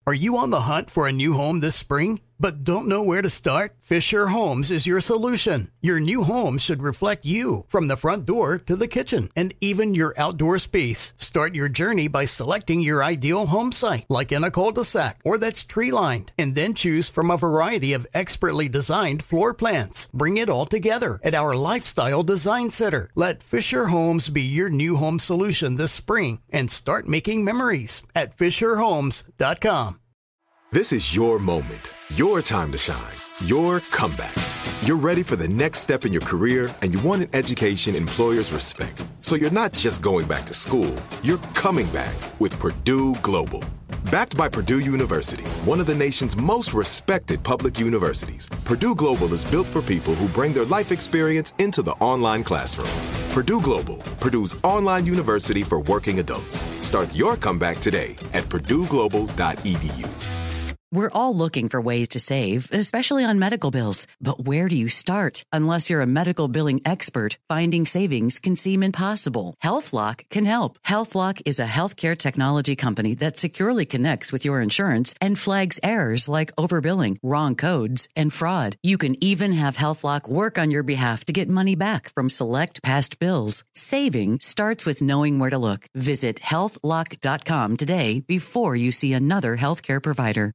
Are you on the hunt for a new home this spring, but don't know where to start? Fisher Homes is your solution. Your new home should reflect you, from the front door to the kitchen, and even your outdoor space. Start your journey by selecting your ideal home site, like in a cul-de-sac or that's tree-lined, and then choose from a variety of expertly designed floor plans. Bring it all together at our Lifestyle Design Center. Let Fisher Homes be your new home solution this spring and start making memories at FisherHomes.com. This is your moment, your time to shine, your comeback. You're ready for the next step in your career, and you want an education employers respect. So you're not just going back to school, you're coming back with Purdue Global. Backed by Purdue University, one of the nation's most respected public universities, Purdue Global is built for people who bring their life experience into the online classroom. Purdue Global, Purdue's online university for working adults. Start your comeback today at purdueglobal.edu. We're all looking for ways to save, especially on medical bills. But where do you start? Unless you're a medical billing expert, finding savings can seem impossible. HealthLock can help. HealthLock is a healthcare technology company that securely connects with your insurance and flags errors like overbilling, wrong codes, and fraud. You can even have HealthLock work on your behalf to get money back from select past bills. Saving starts with knowing where to look. Visit healthlock.com today before you see another healthcare provider.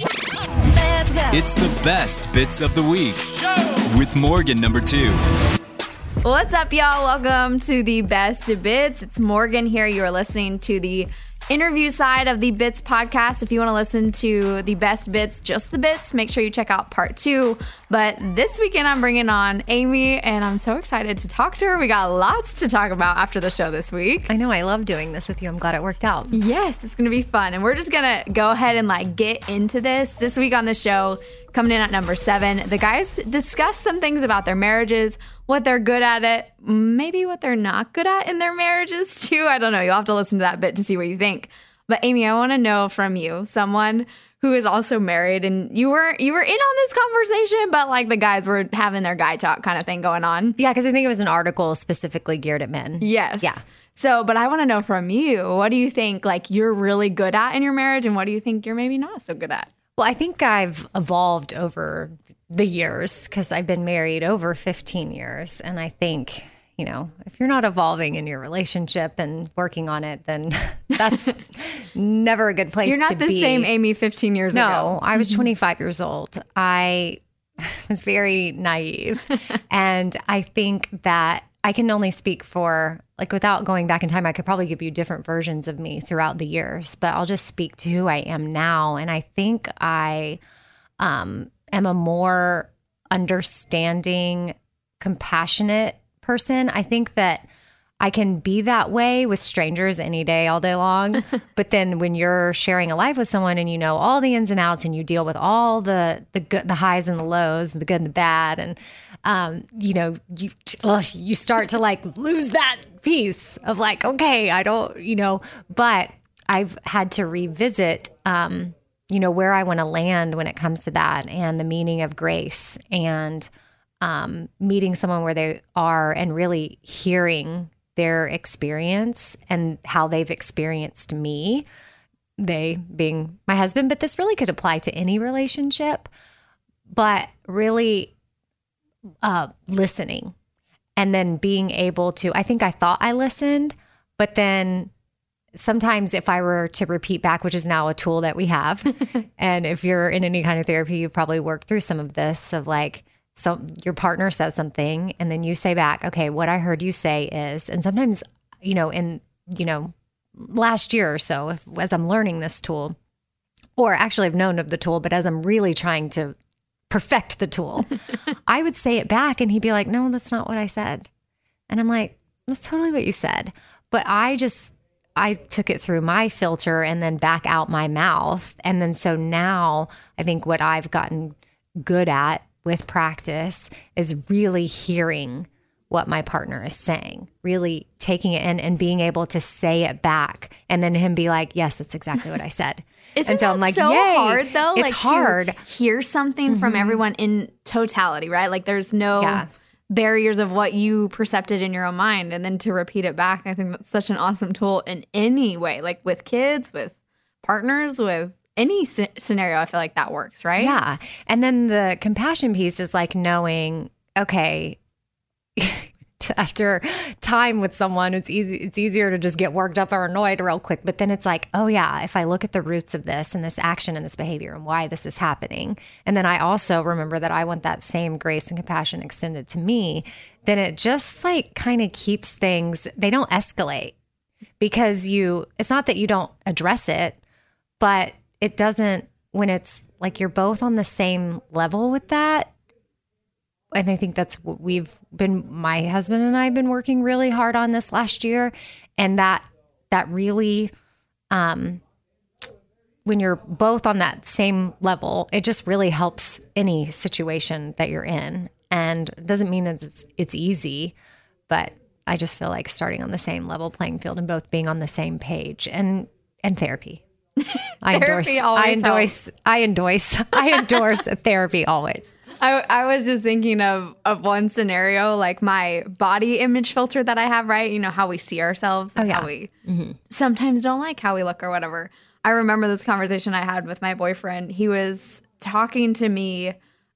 It's the best bits of the week with Morgan number 2. What's up, y'all? Welcome to the best bits. It's Morgan here. You are listening to the interview side of the Bits podcast. If you want to listen to the best bits, just the bits, make sure you check out part 2. But this weekend, I'm bringing on Amy, and I'm so excited to talk to her. We got lots to talk about after the show this week. I know. I love doing this with you. I'm glad it worked out. Yes, it's going to be fun. And we're just going to go ahead and get into this. This week on the show, coming in at number 7, the guys discuss some things about their marriages, what they're good at it, maybe what they're not good at in their marriages too. I don't know. You'll have to listen to that bit to see what you think. But Amy, I want to know from you, someone who is also married, and you were in on this conversation, but the guys were having their guy talk kind of thing going on. Yeah, because I think it was an article specifically geared at men. Yes. Yeah. So, but I want to know from you, what do you think you're really good at in your marriage, and what do you think you're maybe not so good at? Well, I think I've evolved over the years because I've been married over 15 years. And I think, if you're not evolving in your relationship and working on it, then that's never a good place to be. You're not the same Amy 15 years ago. No, I was 25 years old. I was very naive. And I think that I can only speak for, without going back in time, I could probably give you different versions of me throughout the years, but I'll just speak to who I am now. And I think I am a more understanding, compassionate person. I think that I can be that way with strangers any day, all day long. But then when you're sharing a life with someone and you know all the ins and outs and you deal with all the good, the highs and the lows, the good and the bad, and you start to lose that piece of okay, I don't, but I've had to revisit, where I want to land when it comes to that and the meaning of grace and meeting someone where they are and really hearing their experience and how they've experienced me, they being my husband, but this really could apply to any relationship, but really listening and then being able to, I think I thought I listened, but then sometimes if I were to repeat back, which is now a tool that we have, and if you're in any kind of therapy, you've probably worked through some of this of so your partner says something and then you say back, okay, what I heard you say is, and sometimes, last year or so, as I'm learning this tool, or actually I've known of the tool, but as I'm really trying to perfect the tool, I would say it back and he'd be like, no, that's not what I said. And I'm like, that's totally what you said. But I took it through my filter and then back out my mouth. And then so now I think what I've gotten good at with practice is really hearing what my partner is saying, really taking it in and being able to say it back and then him be like, yes, that's exactly what I said. Isn't that I'm so yay. hard though? It's hard. To hear something from everyone in totality, right? There's no barriers of what you percepted in your own mind and then to repeat it back. I think that's such an awesome tool in any way, with kids, with partners, with any scenario, I feel like that works, right? Yeah. And then the compassion piece is like knowing, okay, after time with someone, it's easier to just get worked up or annoyed real quick. But then it's like, oh yeah, if I look at the roots of this and this action and this behavior and why this is happening, and then I also remember that I want that same grace and compassion extended to me, then it just like kind of keeps things, they don't escalate, because it's not that you don't address it, but it doesn't, when it's like you're both on the same level with that. And I think that's what my husband and I have been working really hard on this last year. And that really, when you're both on that same level, it just really helps any situation that you're in. And it doesn't mean that it's easy, but I just feel like starting on the same level playing field and both being on the same page, and therapy. I endorse therapy always. I was just thinking of one scenario, like my body image filter that I have, right? You know, how we see ourselves and how we sometimes don't like how we look or whatever. I remember this conversation I had with my boyfriend. He was talking to me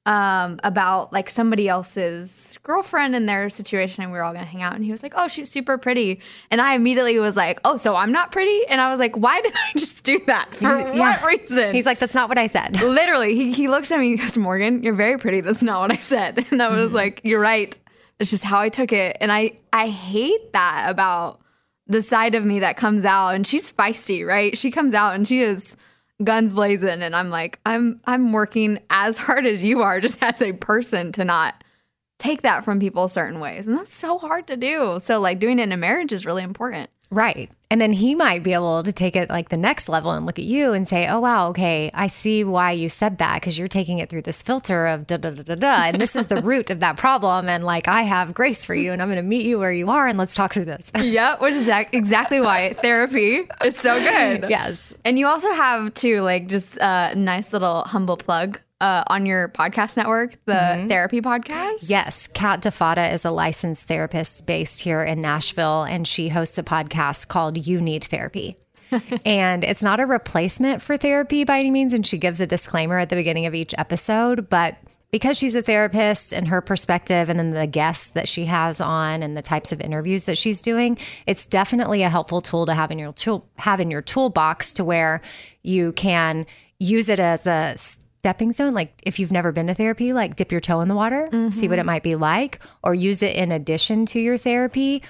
about like somebody else's girlfriend and their situation, and we were all gonna hang out, and he was like, oh, she's super pretty, and I immediately was like, oh, so I'm not pretty? And I was like, why did I just do that? For what reason? He's like, that's not what I said. Literally, he looks at me and goes, Morgan, you're very pretty, that's not what I said. And I was like, you're right, it's just how I took it. And I hate that about the side of me that comes out, and she's feisty, right? She comes out and she is guns blazing, and I'm like, I'm working as hard as you are just as a person to not take that from people certain ways. And that's so hard to do. So like doing it in a marriage is really important. Right. And then he might be able to take it like the next level and look at you and say, oh, wow, okay, I see why you said that, because you're taking it through this filter of da, da, da, da, da. And this is the root of that problem. And like, I have grace for you, and I'm going to meet you where you are, and let's talk through this. Yeah, which is exactly why therapy is so good. Yes. And you also have too, like, just a nice little humble plug on your podcast network, the Therapy Podcast. Yes. Kat DeFada is a licensed therapist based here in Nashville, and she hosts a podcast called You Need Therapy. And it's not a replacement for therapy by any means. And she gives a disclaimer at the beginning of each episode, but because she's a therapist and her perspective, and then the guests that she has on and the types of interviews that she's doing, it's definitely a helpful tool to have in your toolbox, to where you can use it as a stepping stone. Like if you've never been to therapy, like dip your toe in the water, see what it might be like, or use it in addition to your therapy,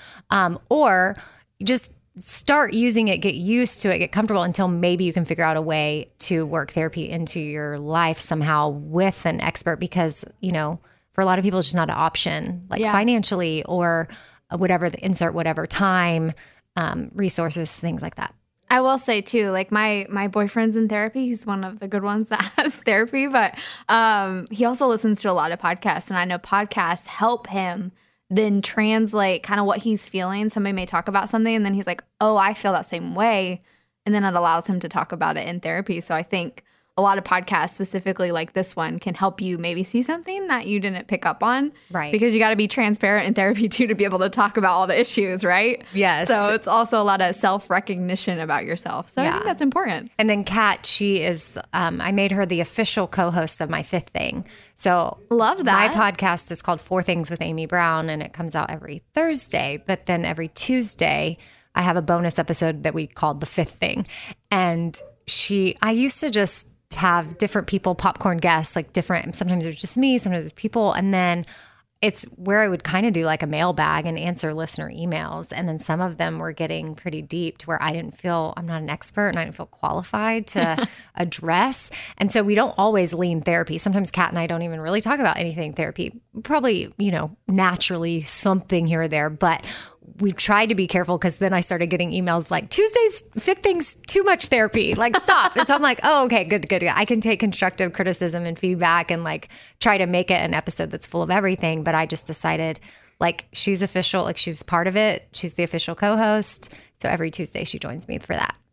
or just start using it, get used to it, get comfortable until maybe you can figure out a way to work therapy into your life somehow with an expert, because, you know, for a lot of people, it's just not an option, like financially or whatever, insert whatever time, resources, things like that. I will say too, like my boyfriend's in therapy. He's one of the good ones that has therapy, but he also listens to a lot of podcasts, and I know podcasts help him then translate kind of what he's feeling. Somebody may talk about something, and then he's like, oh, I feel that same way. And then it allows him to talk about it in therapy. So I think a lot of podcasts, specifically like this one, can help you maybe see something that you didn't pick up on. Right. Because you got to be transparent in therapy too, to be able to talk about all the issues, right? Yes. So it's also a lot of self-recognition about yourself. So I think that's important. And then Kat, she is, I made her the official co-host of my Fifth Thing. So love that. My podcast is called Four Things with Amy Brown, and it comes out every Thursday. But then every Tuesday, I have a bonus episode that we called The Fifth Thing. And I used to just have different people, popcorn guests, like different, sometimes it was just me, sometimes it's people. And then it's where I would kind of do like a mailbag and answer listener emails. And then some of them were getting pretty deep to where I'm not an expert and I didn't feel qualified to address. And so we don't always lean therapy. Sometimes Kat and I don't even really talk about anything therapy, probably, naturally something here or there, but we tried to be careful, because then I started getting emails like, Tuesday's Fifth Thing's too much therapy, like stop. And so I'm like, oh, okay, good. I can take constructive criticism and feedback and like try to make it an episode that's full of everything. But I just decided, like, she's official, like she's part of it. She's the official co-host. So every Tuesday she joins me for that.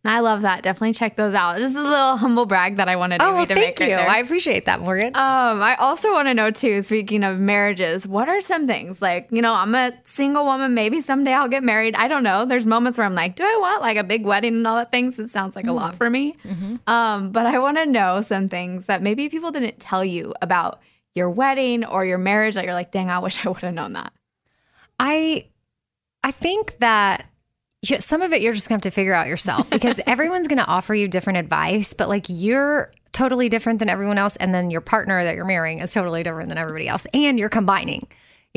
I love that. Definitely check those out. Just a little humble brag that I wanted to make thank you. right there. I appreciate that, Morgan. I also want to know too, speaking of marriages, what are some things like, I'm a single woman. Maybe someday I'll get married. I don't know. There's moments where I'm like, do I want like a big wedding and all that things? It sounds like a lot for me. But I want to know some things that maybe people didn't tell you about your wedding or your marriage that you're like, dang, I wish I would have known that. I think that some of it you're just going to have to figure out yourself because everyone's going to offer you different advice, but like you're totally different than everyone else. And then your partner that you're marrying is totally different than everybody else. And you're combining,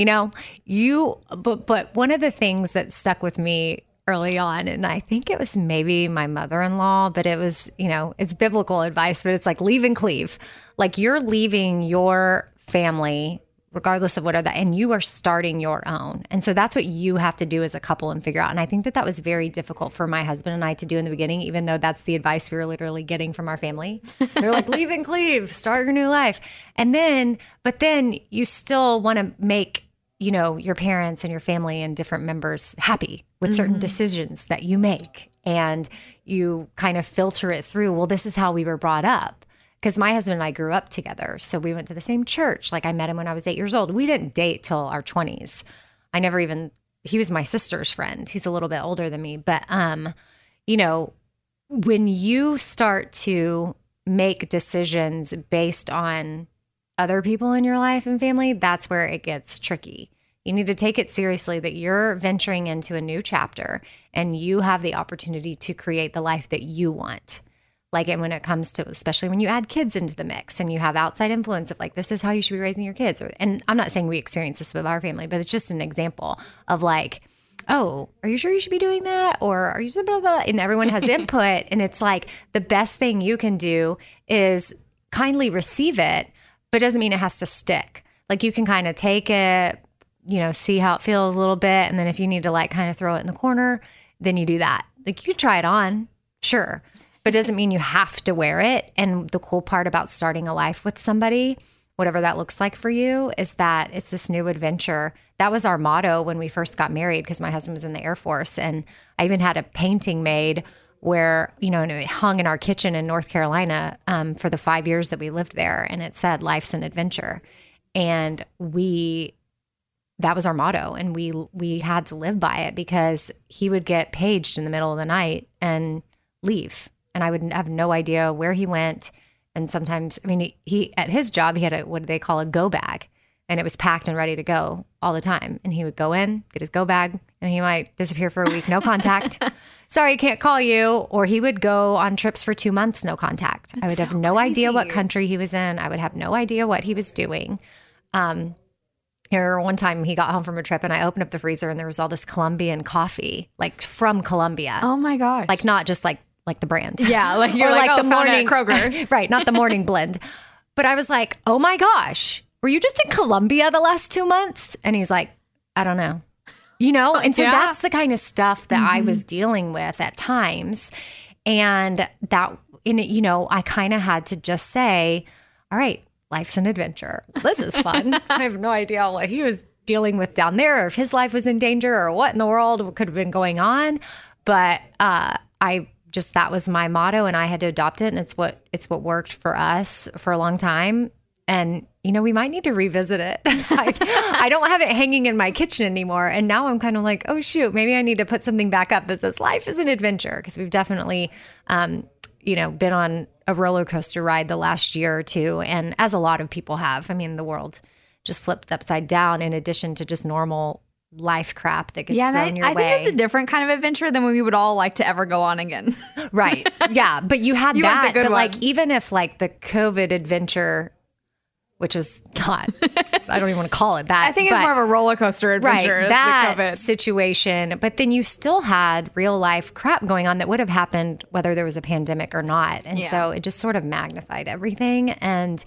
but one of the things that stuck with me early on, and I think it was maybe my mother-in-law, but it was, it's biblical advice, but it's like leave and cleave. Like you're leaving your family regardless of what are that, and you are starting your own. And so that's what you have to do as a couple and figure out. And I think that was very difficult for my husband and I to do in the beginning, even though that's the advice we were literally getting from our family. They're like, leave and cleave, start your new life. But then you still want to make, your parents and your family and different members happy with certain decisions that you make. And you kind of filter it through, well, this is how we were brought up. Because my husband and I grew up together. So we went to the same church. Like I met him when I was 8 years old. We didn't date till our 20s. He was my sister's friend. He's a little bit older than me. But, when you start to make decisions based on other people in your life and family, that's where it gets tricky. You need to take it seriously that you're venturing into a new chapter and you have the opportunity to create the life that you want. Like, and when it comes to, especially when you add kids into the mix and you have outside influence of like, this is how you should be raising your kids. And I'm not saying we experience this with our family, but it's just an example of like, oh, are you sure you should be doing that? Or are you blah, blah, blah? And everyone has input. And it's like the best thing you can do is kindly receive it, but it doesn't mean it has to stick. Like you can kind of take it, see how it feels a little bit. And then if you need to like kind of throw it in the corner, then you do that. Like you try it on, sure. But it doesn't mean you have to wear it. And the cool part about starting a life with somebody, whatever that looks like for you, is that it's this new adventure. That was our motto when we first got married because my husband was in the Air Force. And I even had a painting made where, and it hung in our kitchen in North Carolina for the 5 years that we lived there. And it said, life's an adventure. And that was our motto. And we had to live by it because he would get paged in the middle of the night and leave. And I would have no idea where he went. And sometimes, he at his job, he had what they call a go bag. And it was packed and ready to go all the time. And he would go in, get his go bag, and he might disappear for a week, no contact. Sorry, can't call you. Or he would go on trips for 2 months, no contact. I would have no idea what country he was in. I would have no idea what he was doing. Here, one time he got home from a trip and I opened up the freezer and there was all this Colombian coffee, like from Colombia. Oh my gosh. Like not just like the brand. Yeah, like you're like the morning Kroger. Right, not the morning blend. But I was like, oh my gosh, were you just in Colombia the last 2 months? And he's like, I don't know. And so that's the kind of stuff that I was dealing with at times. And that, I kind of had to just say, all right, life's an adventure. This is fun. I have no idea what he was dealing with down there or if his life was in danger or what in the world could have been going on. But that was my motto and I had to adopt it. And it's what worked for us for a long time. And, we might need to revisit it. I don't have it hanging in my kitchen anymore. And now I'm kind of like, oh, shoot, maybe I need to put something back up that says life is an adventure. Because we've definitely, been on a roller coaster ride the last year or two. And as a lot of people have, the world just flipped upside down in addition to just normal life crap that gets thrown your way. I think it's a different kind of adventure than we would all like to ever go on again. Right. Yeah. But you had that. But like, even if like the COVID adventure, which was not, I don't even want to call it that. I think it's more of a roller coaster adventure. Right, that the COVID situation. But then you still had real life crap going on that would have happened whether there was a pandemic or not. And so it just sort of magnified everything. And,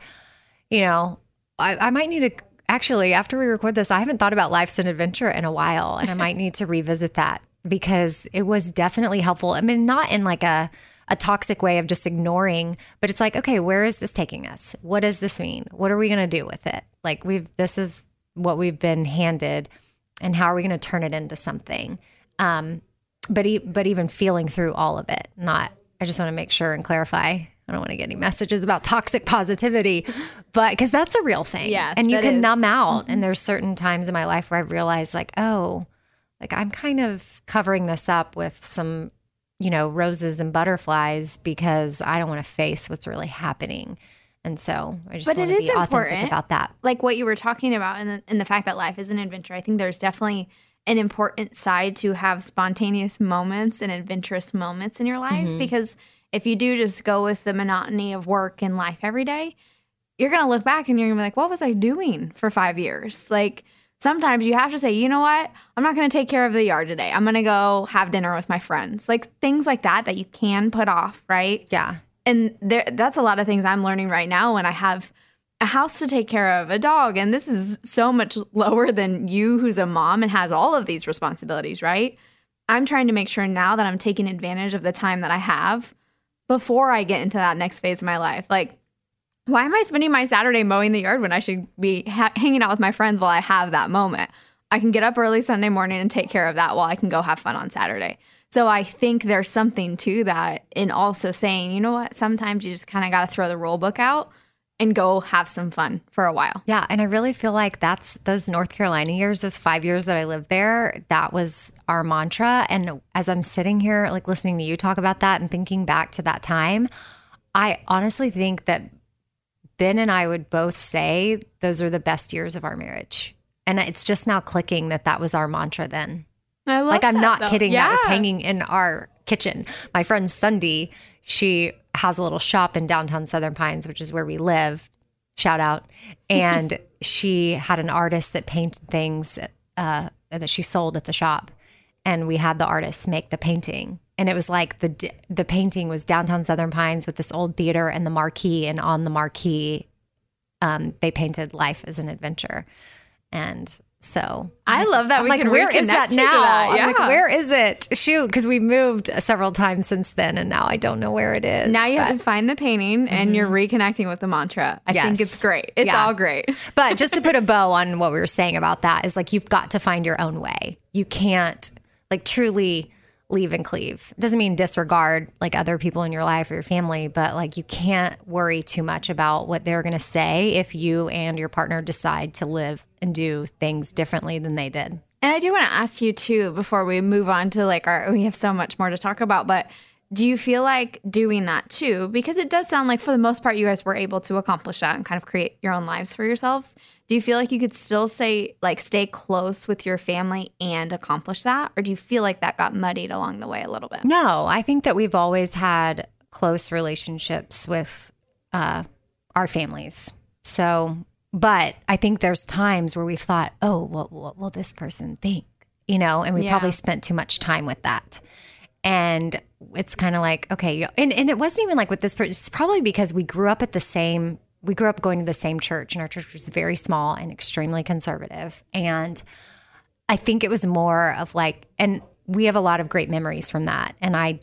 I might need to, actually, after we record this, I haven't thought about life's an adventure in a while. And I might need to revisit that because it was definitely helpful. Not in like a toxic way of just ignoring, but it's like, okay, where is this taking us? What does this mean? What are we going to do with it? Like this is what we've been handed and how are we going to turn it into something? but even feeling through all of it, I just want to make sure and clarify. I don't want to get any messages about toxic positivity, but because that's a real thing. Yeah, and you can numb out. And there's certain times in my life where I've realized like, oh, like I'm kind of covering this up with some, roses and butterflies because I don't want to face what's really happening. And so I just want to be authentic about that. Like what you were talking about and the fact that life is an adventure. I think there's definitely an important side to have spontaneous moments and adventurous moments in your life, because if you do just go with the monotony of work and life every day, you're going to look back and you're going to be like, what was I doing for 5 years? Like sometimes you have to say, you know what? I'm not going to take care of the yard today. I'm going to go have dinner with my friends. Like things like that you can put off, right? Yeah. And that's a lot of things I'm learning right now when I have a house to take care of, a dog. And this is so much lower than you who's a mom and has all of these responsibilities, right? I'm trying to make sure now that I'm taking advantage of the time that I have before I get into that next phase of my life. Like, why am I spending my Saturday mowing the yard when I should be hanging out with my friends while I have that moment? I can get up early Sunday morning and take care of that while I can go have fun on Saturday. So I think there's something to that in also saying, you know what, sometimes you just kind of got to throw the rule book out and go have some fun for a while. Yeah. And I really feel like that's those North Carolina years, those 5 years that I lived there, that was our mantra. And as I'm sitting here, like listening to you talk about that and thinking back to that time, I honestly think that Ben and I would both say those are the best years of our marriage. And it's just now clicking that was our mantra then. I love like, I'm that, not though. kidding. Yeah. That was hanging in our kitchen. My friend Sunday, she has a little shop in downtown Southern Pines, which is where we live. Shout out. And she had an artist that painted things that she sold at the shop. And we had the artist make the painting. And it was like the painting was downtown Southern Pines with this old theater and the marquee. And on the marquee, they painted life as an adventure. And so I love that. I'm like, where is that now? That. Yeah. I'm like, where is it? Shoot, because we moved several times since then, and now I don't know where it is. Now you have to find the painting, and you're reconnecting with the mantra. I think it's great. It's all great. But just to put a bow on what we were saying about that is like, you've got to find your own way. You can't like truly leave and cleave. It doesn't mean disregard like other people in your life or your family, but like you can't worry too much about what they're going to say if you and your partner decide to live and do things differently than they did. And I do want to ask you too, before we move on to like we have so much more to talk about, but do you feel like doing that too? Because it does sound like for the most part, you guys were able to accomplish that and kind of create your own lives for yourselves. Do you feel like you could still stay close with your family and accomplish that? Or do you feel like that got muddied along the way a little bit? No, I think that we've always had close relationships with our families. So, but I think there's times where we've thought, oh, what will this person think? And we probably spent too much time with that. And it's kind of like, okay. And it wasn't even like with this person. It's probably because we grew up going to the same church, and our church was very small and extremely conservative. And I think it was more of like, and we have a lot of great memories from that. And I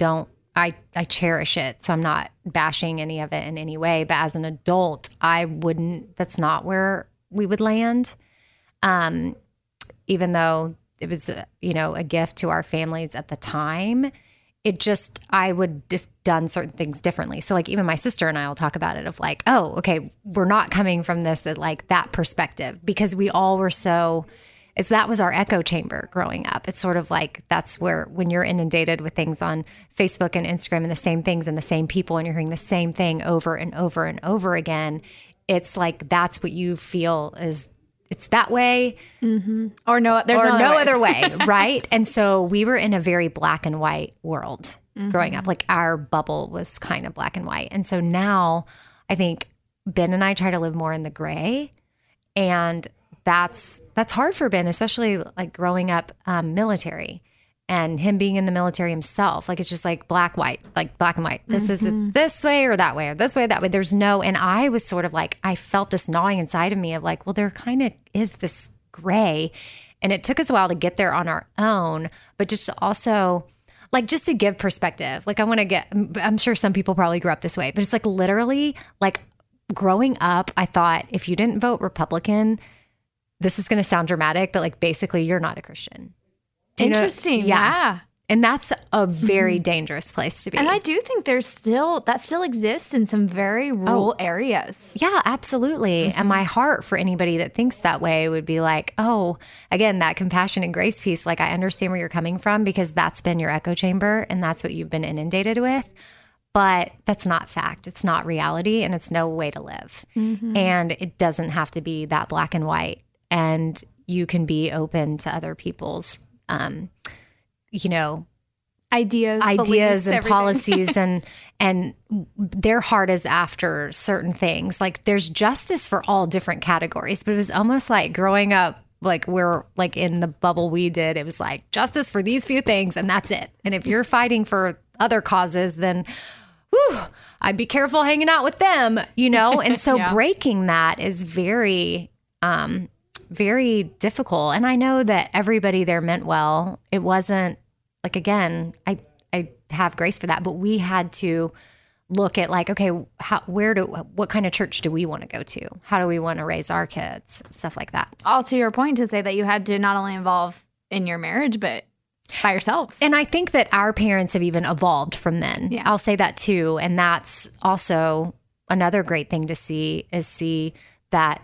cherish it. So I'm not bashing any of it in any way. But as an adult, that's not where we would land. Even though it was, a gift to our families at the time, I would have done certain things differently. So like even my sister and I will talk about it of like, oh, okay, we're not coming from this at like that perspective, because we all were that was our echo chamber growing up. It's sort of like, that's where, when you're inundated with things on Facebook and Instagram and the same things and the same people, and you're hearing the same thing over and over and over again, it's like, that's what you feel is, it's that way. Mm-hmm. Or no other way. Right? And so we were in a very black and white world growing up. Like our bubble was kind of black and white. And so now I think Ben and I try to live more in the gray. And that's hard for Ben, especially like growing up military and him being in the military himself. Like it's just like black and white. This is this way or that way, or this way, that way. There's no, and I was sort of like, I felt this gnawing inside of me of like, well, there kind of is this gray. And it took us a while to get there on our own, but just to also like, just to give perspective, like I'm sure some people probably grew up this way, but it's like literally like growing up, I thought if you didn't vote Republican, this is going to sound dramatic, but like basically you're not a Christian. Interesting. Yeah. And that's a very dangerous place to be. And I do think that still exists in some very rural areas. Yeah, absolutely. And my heart for anybody that thinks that way would be like, oh, again, that compassion and grace piece. Like, I understand where you're coming from because that's been your echo chamber and that's what you've been inundated with. But that's not fact. It's not reality, and it's no way to live. And it doesn't have to be that black and white. And you can be open to other people's ideas beliefs, and everything. policies and their heart is after certain things. Like, there's justice for all different categories, but it was almost like growing up, like we're like in the bubble we did, it was like justice for these few things and that's it. And if you're fighting for other causes, then I'd be careful hanging out with them, And so breaking that is very, very difficult. And I know that everybody there meant well. It wasn't like, again, I have grace for that, but we had to look at like, okay, what kind of church do we want to go to? How do we want to raise our kids? Stuff like that. All to your point, to say that you had to not only involve in your marriage, but by yourselves. And I think that our parents have even evolved from then. Yeah. I'll say that too. And that's also another great thing to see that,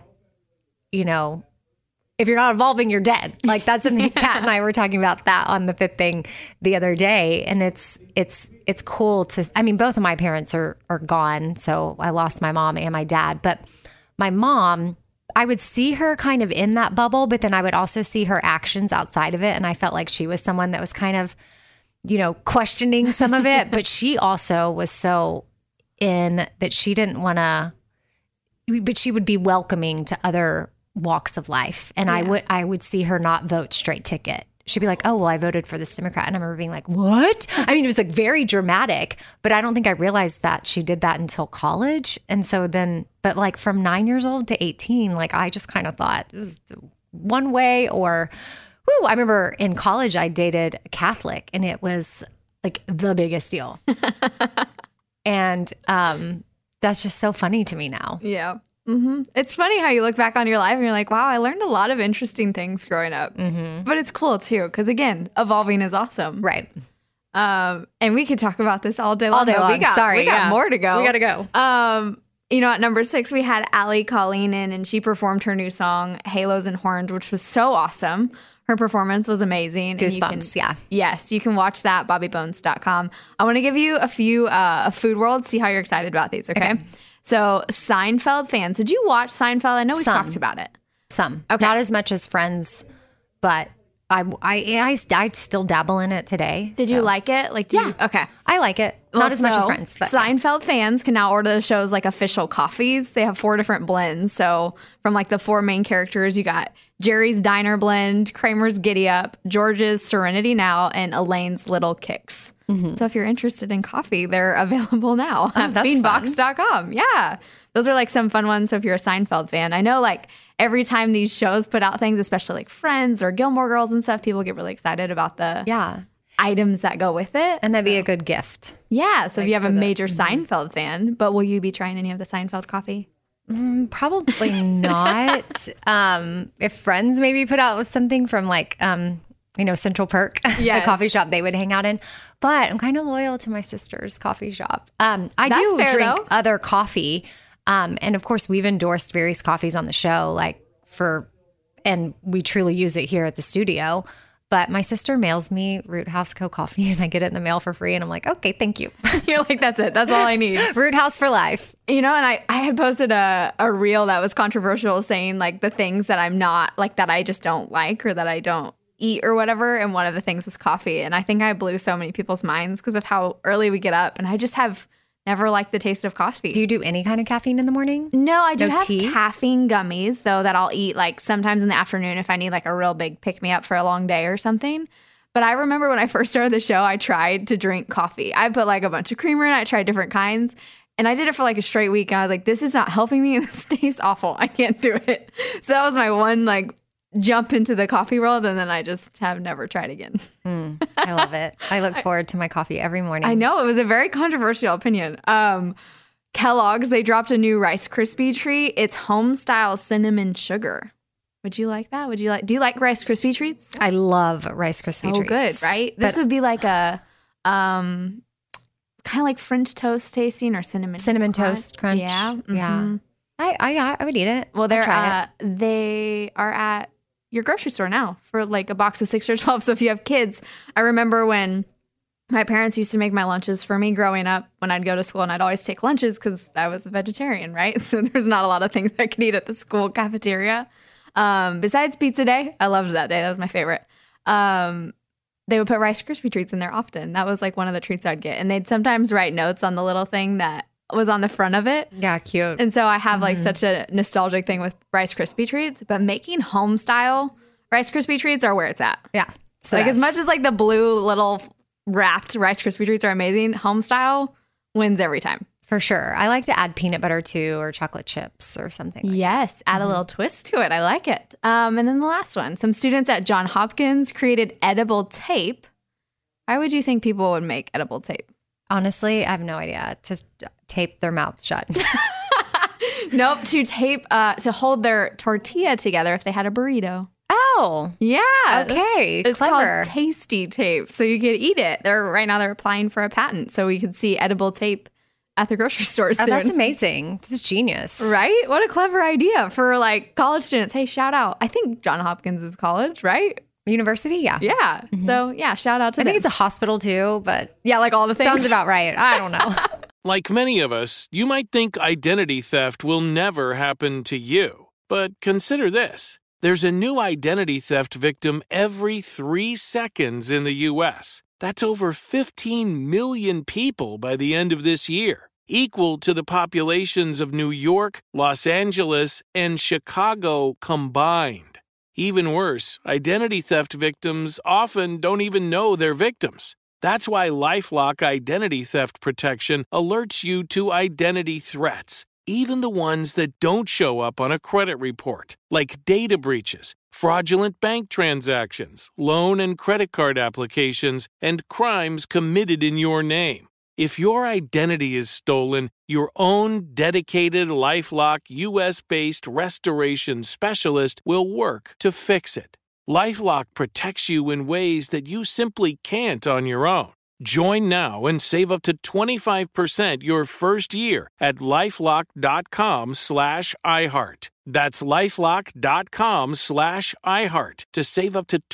if you're not evolving, you're dead. Like, that's something Kat and I were talking about that on the fifth thing the other day. And it's cool to, both of my parents are gone. So I lost my mom and my dad, but my mom, I would see her kind of in that bubble, but then I would also see her actions outside of it. And I felt like she was someone that was kind of, questioning some of it, but she also was so in that she didn't want to, but she would be welcoming to other walks of life. And I would see her not vote straight ticket. She'd be like, oh, well, I voted for this Democrat. And I remember being like, what? It was like very dramatic, but I don't think I realized that she did that until college. And so then, but like from 9 years old to 18, like I just kind of thought it was one way or, I remember in college, I dated a Catholic and it was like the biggest deal. And that's just so funny to me now. Yeah. Mm-hmm. It's funny how you look back on your life and you're like, wow, I learned a lot of interesting things growing up. Mm-hmm. But it's cool too, because again, evolving is awesome. Right. And we could talk about this all day long. All day long. We got more to go. We got to go. At number 6, we had Allie Colleen in, and she performed her new song, Halos and Horns, which was so awesome. Her performance was amazing. Goosebumps, yeah. Yes, you can watch that, bobbybones.com. I want to give you a few Food World, see how you're excited about these, okay? So, Seinfeld fans, did you watch Seinfeld? I know we talked about it. Some. Okay. Not as much as Friends, but I still dabble in it today. Did you like it? Okay. I like it. Not as much as Friends. But Seinfeld fans can now order the show's official coffees. They have 4 different blends. So from the 4 main characters, you got Jerry's Diner Blend, Kramer's Giddy Up, George's Serenity Now, and Elaine's Little Kicks. Mm-hmm. So if you're interested in coffee, they're available now at beanbox.com. Yeah. Those are some fun ones. So if you're a Seinfeld fan, I know every time these shows put out things, especially Friends or Gilmore Girls and stuff, people get really excited about the items that go with it. And that'd be a good gift. Yeah. So if you have a major Seinfeld fan, but will you be trying any of the Seinfeld coffee? Probably not. If Friends maybe put out with something from Central Perk, the coffee shop they would hang out in. But I'm kind of loyal to my sister's coffee shop. I do drink other coffee. And of course, we've endorsed various coffees on the show, and we truly use it here at the studio. But my sister mails me Root House Co. coffee, and I get it in the mail for free. And I'm like, okay, thank you. You're like, that's it. That's all I need. Root House for life. And I had posted a reel that was controversial saying the things that I'm not, that I just don't like or that I don't eat or whatever. And one of the things was coffee. And I think I blew so many people's minds because of how early we get up. And I just have never liked the taste of coffee. Do you do any kind of caffeine in the morning? No, I do have caffeine gummies, though, that I'll eat sometimes in the afternoon if I need a real big pick-me-up for a long day or something. But I remember when I first started the show, I tried to drink coffee. I put a bunch of creamer in it. I tried different kinds. And I did it for a straight week. And I was like, this is not helping me. This tastes awful. I can't do it. So that was my one jump into the coffee world, and then I just have never tried again. I love it. I look forward to my coffee every morning. I know, it was a very controversial opinion. Kellogg's, they dropped a new Rice Krispie treat. It's home style cinnamon sugar. Would you like that? Do you like Rice Krispie treats? I love Rice Krispie treats. Oh, good, right? This would be like a kind of like French toast tasting or cinnamon toast crunch. Yeah, yeah. I would eat it. Well, they are at your grocery store now for like a box of 6 or 12. So if you have kids, I remember when my parents used to make my lunches for me growing up when I'd go to school, and I'd always take lunches because I was a vegetarian, right? So there's not a lot of things I could eat at the school cafeteria. Besides pizza day, I loved that day. That was my favorite. They would put Rice Krispie treats in there often. That was like one of the treats I'd get. And they'd sometimes write notes on the little thing that was on the front of it. Yeah, cute. And so I have like such a nostalgic thing with Rice Krispie treats, but making home style Rice Krispie treats are where it's at. Yeah. So like as much as like the blue little wrapped Rice Krispie treats are amazing, home style wins every time. For sure. I like to add peanut butter too, or chocolate chips or something. Yes, add a little twist to it. I like it. And then the last one. Some students at Johns Hopkins created edible tape. Why would you think people would make edible tape? Honestly, I have no idea. Just tape their mouth shut. Nope, to hold their tortilla together if they had a burrito. Oh. Yeah. Okay. It's clever. called Tasty Tape. So you could eat it. Right now they're applying for a patent. So we could see edible tape at the grocery store soon. Oh, that's amazing. This is genius. Right? What a clever idea for like college students. Hey, shout out. I think Johns Hopkins is college, right? University? Yeah. Yeah. Mm-hmm. So yeah, shout out to them. I think it's a hospital too, but yeah, like all the things. Sounds about right. I don't know. Like many of us, you might think identity theft will never happen to you. But consider this. There's a new identity theft victim every 3 seconds in the U.S. That's over 15 million people by the end of this year, equal to the populations of New York, Los Angeles, and Chicago combined. Even worse, identity theft victims often don't even know they're victims. That's why LifeLock Identity Theft Protection alerts you to identity threats, even the ones that don't show up on a credit report, like data breaches, fraudulent bank transactions, loan and credit card applications, and crimes committed in your name. If your identity is stolen, your own dedicated LifeLock U.S.-based restoration specialist will work to fix it. LifeLock protects you in ways that you simply can't on your own. Join now and save up to 25% your first year at LifeLock.com/iHeart. That's LifeLock.com/iHeart to save up to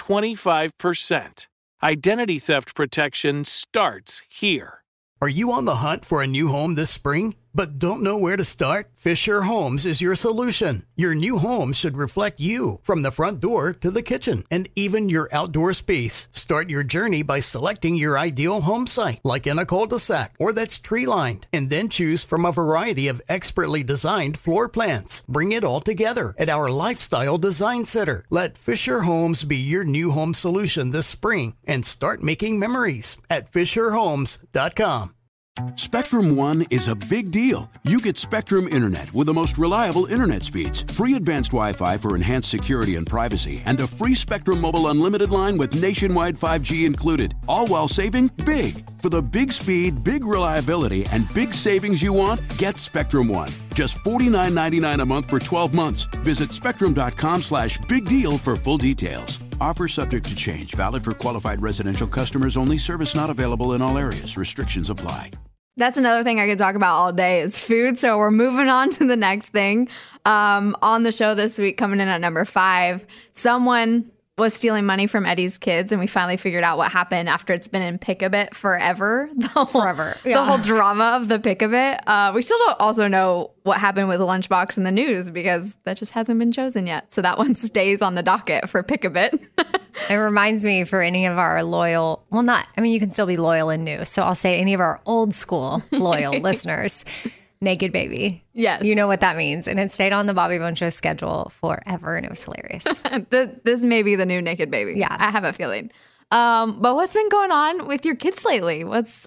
25%. Identity theft protection starts here. Are you on the hunt for a new home this spring, but don't know where to start? Fisher Homes is your solution. Your new home should reflect you, from the front door to the kitchen, and even your outdoor space. Start your journey by selecting your ideal home site, like in a cul-de-sac or that's tree-lined, and then choose from a variety of expertly designed floor plans. Bring it all together at our Lifestyle Design Center. Let Fisher Homes be your new home solution this spring and start making memories at FisherHomes.com. Spectrum One is a big deal. You get Spectrum Internet with the most reliable internet speeds, free advanced Wi-Fi for enhanced security and privacy, and a free Spectrum Mobile Unlimited line with nationwide 5G included, all while saving big. For the big speed, big reliability, and big savings you want, get Spectrum One. Just $49.99 a month for 12 months. Visit spectrum.com/big deal for full details. Offer subject to change. Valid for qualified residential customers only. Service not available in all areas. Restrictions apply. That's another thing I could talk about all day is food. So we're moving on to the next thing. On the show this week, coming in at number 5, someone was stealing money from Eddie's kids, and we finally figured out what happened after it's been in Pick-a-Bit forever. The whole drama of the Pick-a-Bit. We still don't also know what happened with Lunchbox in the news because that just hasn't been chosen yet. So that one stays on the docket for Pick-a-Bit. It reminds me for any of our loyal, you can still be loyal and new. So I'll say any of our old school loyal listeners, Naked Baby. Yes. You know what that means. And it stayed on the Bobby Bones Show schedule forever, and it was hilarious. This may be the new Naked Baby. Yeah. I have a feeling. But what's been going on with your kids lately? What's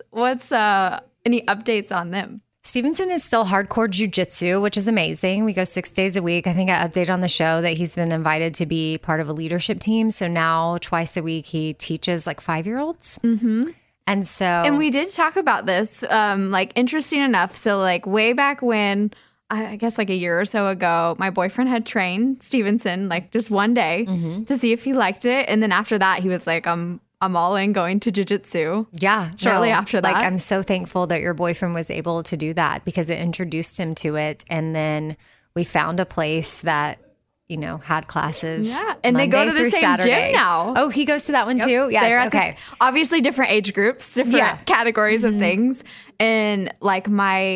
any updates on them? Stevenson is still hardcore jujitsu, which is amazing. We go 6 days a week. I think I updated on the show that he's been invited to be part of a leadership team. So now twice a week he teaches like 5-year-olds. Mm-hmm. And we did talk about this, interesting enough. So like way back when I guess like a year or so ago, my boyfriend had trained Stevenson like just one day to see if he liked it. And then after that, he was like, I'm all in going to jiu-jitsu. Yeah. Shortly after that. Like, I'm so thankful that your boyfriend was able to do that because it introduced him to it. And then we found a place that, you know, had classes. Yeah. And Monday they go to the through same Saturday. gym now. Oh, he goes to that one too? Yes. They're at Okay. obviously different age groups, different categories of things. And like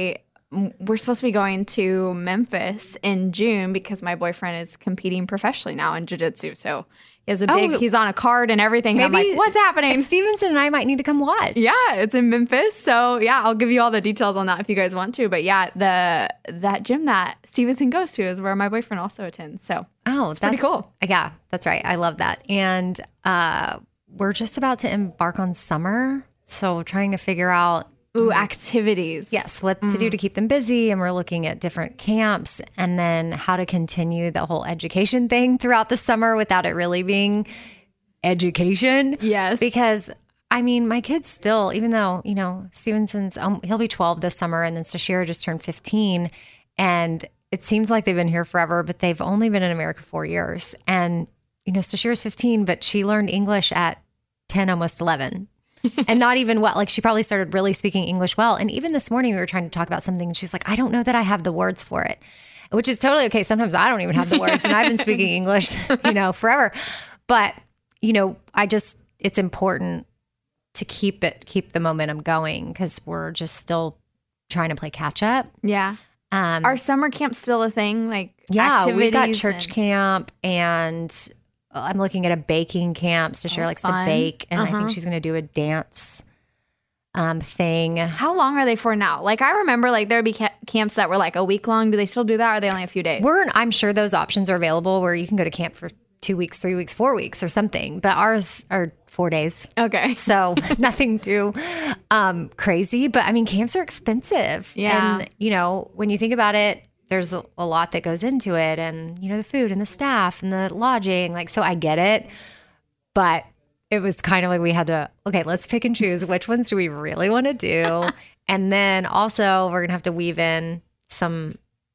we're supposed to be going to Memphis in June because my boyfriend is competing professionally now in jiu-jitsu. So he has he's on a card and everything. And I'm like, what's happening? Stevenson and I might need to come watch. Yeah, it's in Memphis. So yeah, I'll give you all the details on that if you guys want to. But yeah, that gym that Stevenson goes to is where my boyfriend also attends. So that's pretty cool. Yeah, that's right. I love that. And we're just about to embark on summer. So trying to figure out activities. Yes, what to do to keep them busy. And we're looking at different camps and then how to continue the whole education thing throughout the summer without it really being education. Yes. Because I mean, my kids still, even though, you know, Stevenson's, he'll be 12 this summer and then Stashira just turned 15. And it seems like they've been here forever, but they've only been in America 4 years. And, you know, Stashira's 15, but she learned English at 10, almost 11. And not even well, like she probably started really speaking English well. And even this morning we were trying to talk about something and she's like, I don't know that I have the words for it, which is totally okay. Sometimes I don't even have the words and I've been speaking English, you know, forever. But, you know, it's important to keep the momentum going because we're just still trying to play catch up. Yeah. Are summer camps still a thing? Like, we've got church camp and I'm looking at a baking camp. So she likes to bake, and I think she's going to do a dance thing. How long are they for now? Like, I remember like there'd be camps that were like a week long. Do they still do that? Or are they only a few days? I'm sure those options are available where you can go to camp for 2 weeks, 3 weeks, 4 weeks or something. But ours are 4 days. Okay. So nothing too crazy. But I mean, camps are expensive. Yeah. And, you know, when you think about it, there's a lot that goes into it and, you know, the food and the staff and the lodging. Like, so I get it. But it was kind of like we had to, okay, let's pick and choose. Which ones do we really want to do? And then also we're going to have to weave in some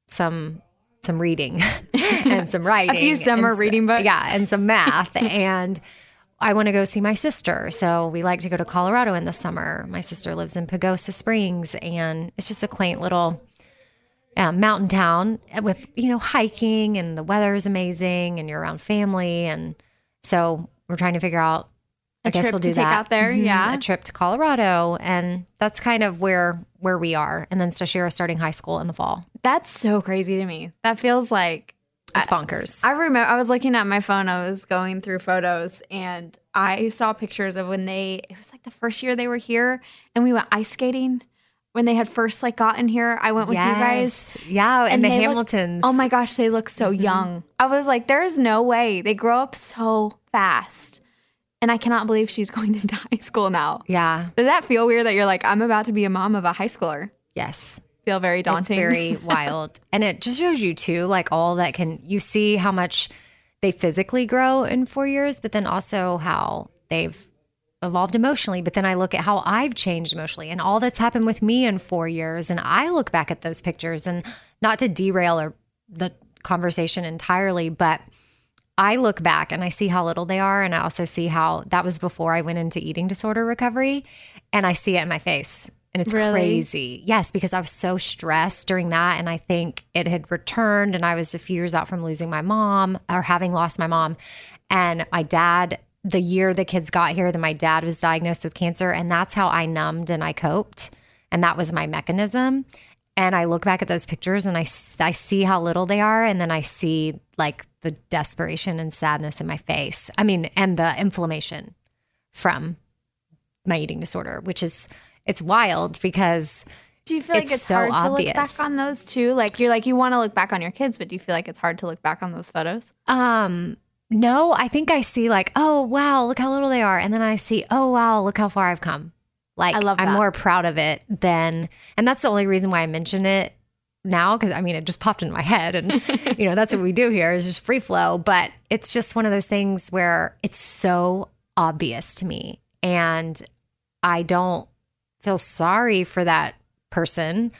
reading and some writing. A few summer reading books. Yeah, and some math. And I want to go see my sister. So we like to go to Colorado in the summer. My sister lives in Pagosa Springs, and it's just a quaint little mountain town with, you know, hiking, and the weather is amazing, and you're around family. And so we're trying to figure out, I guess we'll do that. Take out there, a trip to Colorado. And that's kind of where we are. And then Stashira starting high school in the fall. That's so crazy to me. That feels like it's bonkers. I remember I was looking at my phone. I was going through photos and I saw pictures of when it was like the first year they were here and we went ice skating. When they had first like gotten here, I went with you guys. Yeah, and the Hamiltons. Oh my gosh, they look so young. I was like, there's no way. They grow up so fast. And I cannot believe she's going into high school now. Yeah. Does that feel weird that you're like, I'm about to be a mom of a high schooler? Yes. Feel very daunting. It's very wild. And it just shows you too, like all that you see how much they physically grow in 4 years, but then also how they've evolved emotionally. But then I look at how I've changed emotionally and all that's happened with me in 4 years. And I look back at those pictures, and not to derail the conversation entirely, but I look back and I see how little they are. And I also see how that was before I went into eating disorder recovery, and I see it in my face. And it's crazy. Yes, because I was so stressed during that. And I think it had returned, and I was a few years out from losing my mom, or having lost my mom. And my dad, the year the kids got here, then my dad was diagnosed with cancer. And that's how I numbed and I coped. And that was my mechanism. And I look back at those pictures and I see how little they are. And then I see like the desperation and sadness in my face. I mean, and the inflammation from my eating disorder, which is, it's wild because do you feel like it's so hard to look back on those too? Like you want to look back on your kids, but do you feel like it's hard to look back on those photos? No, I think I see like, oh, wow, look how little they are. And then I see, oh, wow, look how far I've come. Like, I love that. I'm more proud of it than, and that's the only reason why I mention it now. Cause I mean, it just popped into my head, and you know, that's what we do here is just free flow. But it's just one of those things where it's so obvious to me, and I don't feel sorry for that person.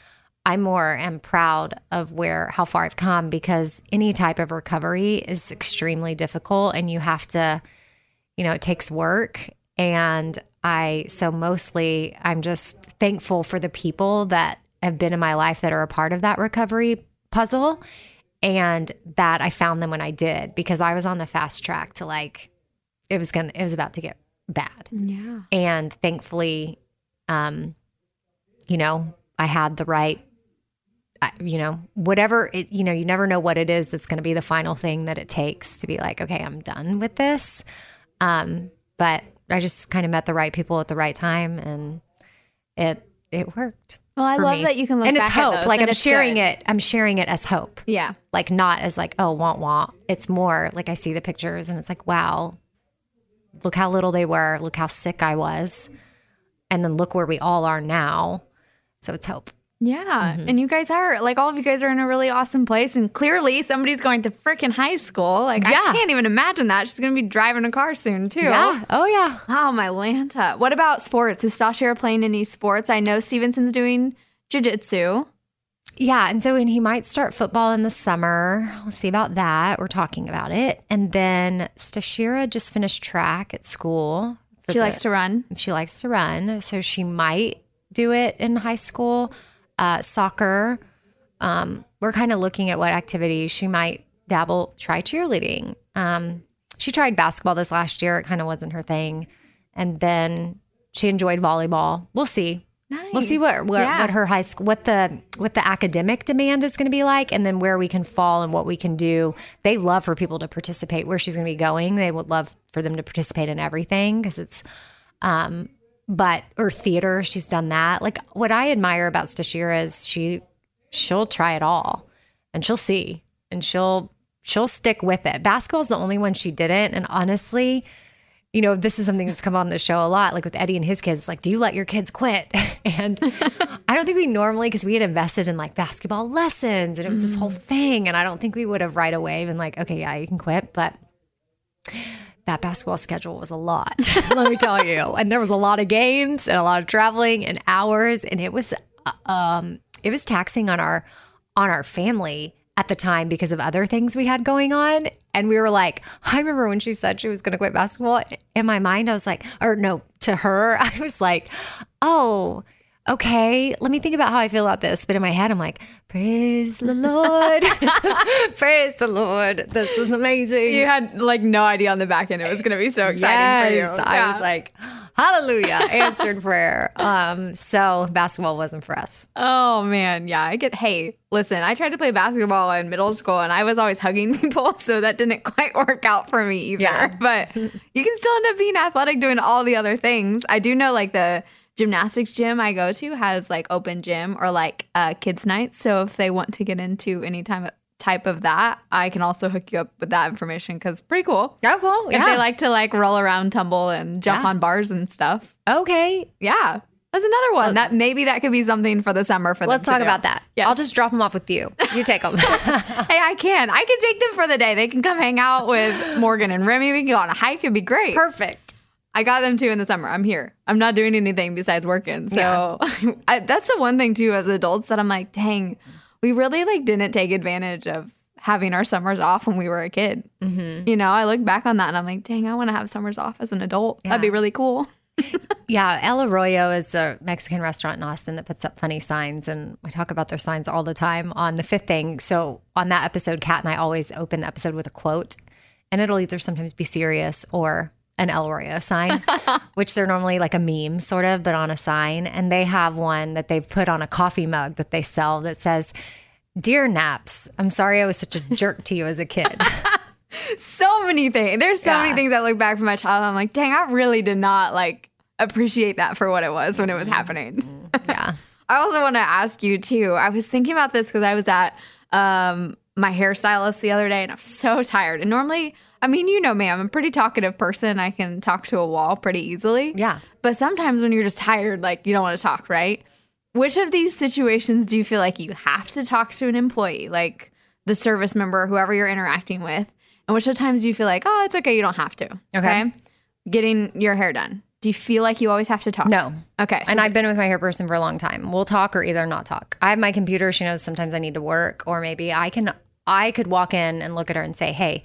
I more am proud of how far I've come, because any type of recovery is extremely difficult and you have to, it takes work. And mostly I'm just thankful for the people that have been in my life that are a part of that recovery puzzle, and that I found them when I did, because I was on the fast track to it was about to get bad. Yeah. And thankfully, I had the right, whatever it, you never know what it is that's going to be the final thing that it takes to be like, okay, I'm done with this. But I just kind of met the right people at the right time, and it worked. Well, I love that you can look and back it's hope. at those, like and I'm it's sharing good. it. I'm sharing it as hope. Yeah. Like not as like, oh, want. It's more like I see the pictures and it's like, wow, look how little they were. Look how sick I was. And then look where we all are now. So it's hope. Yeah. And you guys are, all of you guys are in a really awesome place. And clearly somebody's going to freaking high school. I can't even imagine that. She's going to be driving a car soon, too. Yeah. Oh, yeah. Oh, my Lanta. What about sports? Is Stashira playing any sports? I know Stevenson's doing jiu-jitsu. Yeah. And he might start football in the summer. We'll see about that. We're talking about it. And then Stashira just finished track at school. She likes to run. She likes to run. So she might do it in high school. Soccer. We're kind of looking at what activities she might try cheerleading. She tried basketball this last year. It kind of wasn't her thing. And then she enjoyed volleyball. We'll see. Nice. We'll see what her high school, what the academic demand is going to be like, and then where we can fall and what we can do. They love for people to participate where she's going to be going. They would love for them to participate in everything, because it's, or theater. She's done that. Like, what I admire about Stashira is she'll try it all, and she'll see, and she'll stick with it. Basketball's the only one she didn't. And honestly, this is something that's come on the show a lot, like with Eddie and his kids, like, do you let your kids quit? And I don't think we normally, because we had invested in basketball lessons and it was this whole thing. And I don't think we would have right away been like, okay, yeah, you can quit. But that basketball schedule was a lot, let me tell you. And there was a lot of games and a lot of traveling and hours. And it was taxing on our family at the time because of other things we had going on. And we were like, I remember when she said she was going to quit basketball, in my mind, I was like, to her, I was like, oh, okay, let me think about how I feel about this. But in my head, I'm like, praise the Lord. Praise the Lord. This is amazing. You had no idea on the back end it was going to be so exciting for you. I was like, hallelujah, answered prayer. So basketball wasn't for us. Oh, man. Yeah, hey, listen, I tried to play basketball in middle school and I was always hugging people. So that didn't quite work out for me either. Yeah. But you can still end up being athletic doing all the other things. I do know the gymnastics gym I go to has open gym or kids nights. So if they want to get into any type of that, I can also hook you up with that information, because pretty cool. Oh, cool. If they like to roll around, tumble, and jump on bars and stuff. Okay. Yeah. That's another one. That could be something for the summer for them. Let's talk about that. Yes. I'll just drop them off with you. You take them. Hey, I can take them for the day. They can come hang out with Morgan and Remy. We can go on a hike. It'd be great. Perfect. I got them too in the summer. I'm here. I'm not doing anything besides working. So that's the one thing too, as adults, that I'm like, dang, we really didn't take advantage of having our summers off when we were a kid. Mm-hmm. I look back on that and I'm like, dang, I want to have summers off as an adult. Yeah. That'd be really cool. Yeah. El Arroyo is a Mexican restaurant in Austin that puts up funny signs. And I talk about their signs all the time on The Fifth Thing. So on that episode, Kat and I always open the episode with a quote, and it'll either sometimes be serious or an El Arroyo sign, which they're normally a meme sort of, but on a sign. And they have one that they've put on a coffee mug that they sell that says, "Dear Naps, I'm sorry I was such a jerk to you as a kid." So many things. There's so many things I look back from my childhood. I'm like, dang, I really did not appreciate that for what it was when it was happening. Yeah. I also want to ask you too. I was thinking about this because I was at my hairstylist the other day and I'm so tired. And normally, I mean, you know me, I'm a pretty talkative person. I can talk to a wall pretty easily. Yeah. But sometimes when you're just tired, you don't want to talk, right? Which of these situations do you feel like you have to talk to an employee, like the service member, whoever you're interacting with? And which of the times do you feel like, oh, it's okay, you don't have to? Okay. Getting your hair done. Do you feel like you always have to talk? No. Okay. And I've been with my hair person for a long time. We'll talk or either not talk. I have my computer. She knows sometimes I need to work, or maybe I could walk in and look at her and say, hey,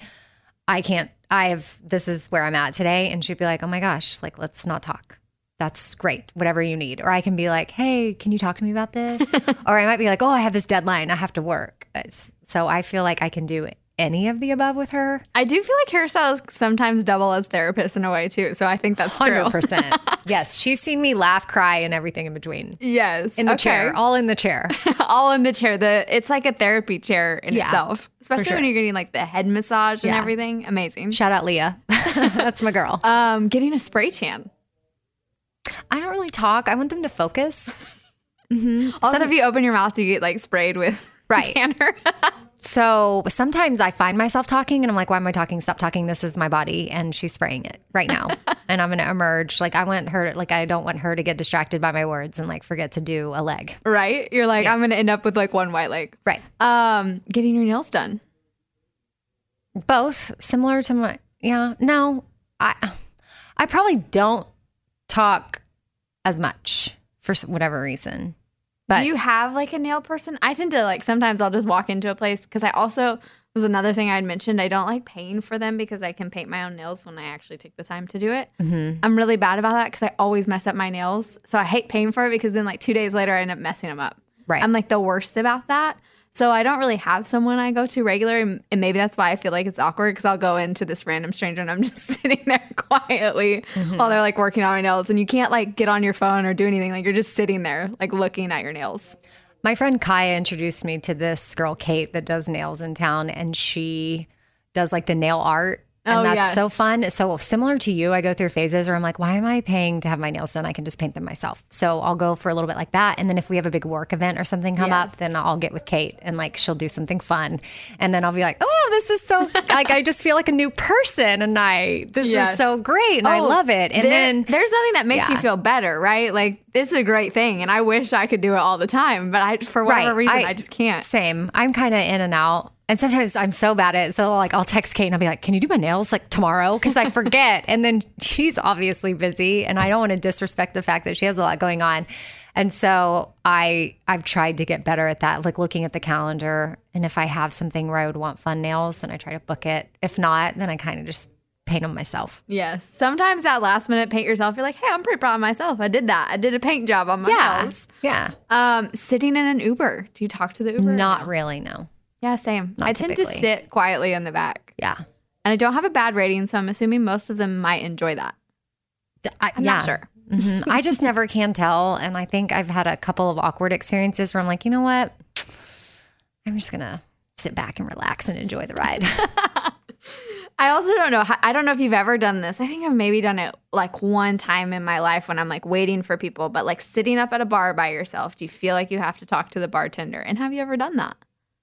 this is where I'm at today. And she'd be like, oh my gosh, like, let's not talk. That's great. Whatever you need. Or I can be like, hey, can you talk to me about this? Or I might be like, oh, I have this deadline. I have to work. So I feel like I can do any of the above with her. I do feel like hairstylists sometimes double as therapists in a way too. So I think that's 100%. true. Yes. She's seen me laugh, cry, and everything in between. Yes. In the chair. All in the chair. All in the chair. It's like a therapy chair in itself. Especially when you're getting like the head massage and everything. Amazing. Shout out Leah. That's my girl. Getting a spray tan. I don't really talk. I want them to focus. Also, if you open your mouth, you get like sprayed with tanner. So sometimes I find myself talking and I'm like, why am I talking? Stop talking. This is my body. And she's spraying it right now. And I'm going to emerge. Like I don't want her to get distracted by my words and like forget to do a leg. Right. You're like, I'm going to end up with like one white leg. Right. Getting your nails done. Both similar to my, no, I probably don't talk as much for whatever reason. But do you have like a nail person? I tend to like, sometimes I'll just walk into a place because I also, was another thing I'd mentioned, I don't like paying for them because I can paint my own nails when I actually take the time to do it. I'm really bad about that because I always mess up my nails. So I hate paying for it because then like 2 days later I end up messing them up. Right. I'm like the worst about that. So I don't really have someone I go to regular, and maybe that's why I feel like it's awkward because I'll go into this random stranger and I'm just sitting there quietly while they're like working on my nails, and you can't like get on your phone or do anything. Like you're just sitting there like looking at your nails. My friend Kaya introduced me to this girl, Kate, that does nails in town, and she does like the nail art. And that's so fun. So similar to you, I go through phases where I'm like, why am I paying to have my nails done? I can just paint them myself. So I'll go for a little bit like that. And then if we have a big work event or something come up, then I'll get with Kate and like she'll do something fun. And then I'll be like, oh, this is so like I just feel like a new person, and this is so great and I love it. And then there's nothing that makes you feel better, right? Like this is a great thing and I wish I could do it all the time, but for whatever reason I just can't. Same. I'm kind of in and out. And sometimes I'm so bad at it. So like I'll text Kate and I'll be like, can you do my nails like tomorrow? Because I forget. And then she's obviously busy and I don't want to disrespect the fact that she has a lot going on. And so I've tried to get better at that, like looking at the calendar. And if I have something where I would want fun nails, then I try to book it. If not, then I kind of just paint them myself. Yes. Sometimes that last minute paint yourself, you're like, hey, I'm pretty proud of myself. I did that. I did a paint job on my nails. Yeah. Sitting in an Uber. Do you talk to the Uber? Not really, no. Yeah, same. Not I tend typically. to sit quietly in the back. Yeah. And I don't have a bad rating, so I'm assuming most of them might enjoy that. I'm not sure. I just never can tell. And I think I've had a couple of awkward experiences where I'm like, you know what? I'm just going to sit back and relax and enjoy the ride. I also don't know. I don't know if you've ever done this. I think I've maybe done it like one time in my life when I'm like waiting for people, but like sitting up at a bar by yourself, do you feel like you have to talk to the bartender? And have you ever done that?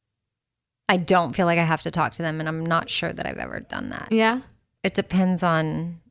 I don't feel like I have to talk to them, and I'm not sure that I've ever done that. Yeah. It depends on,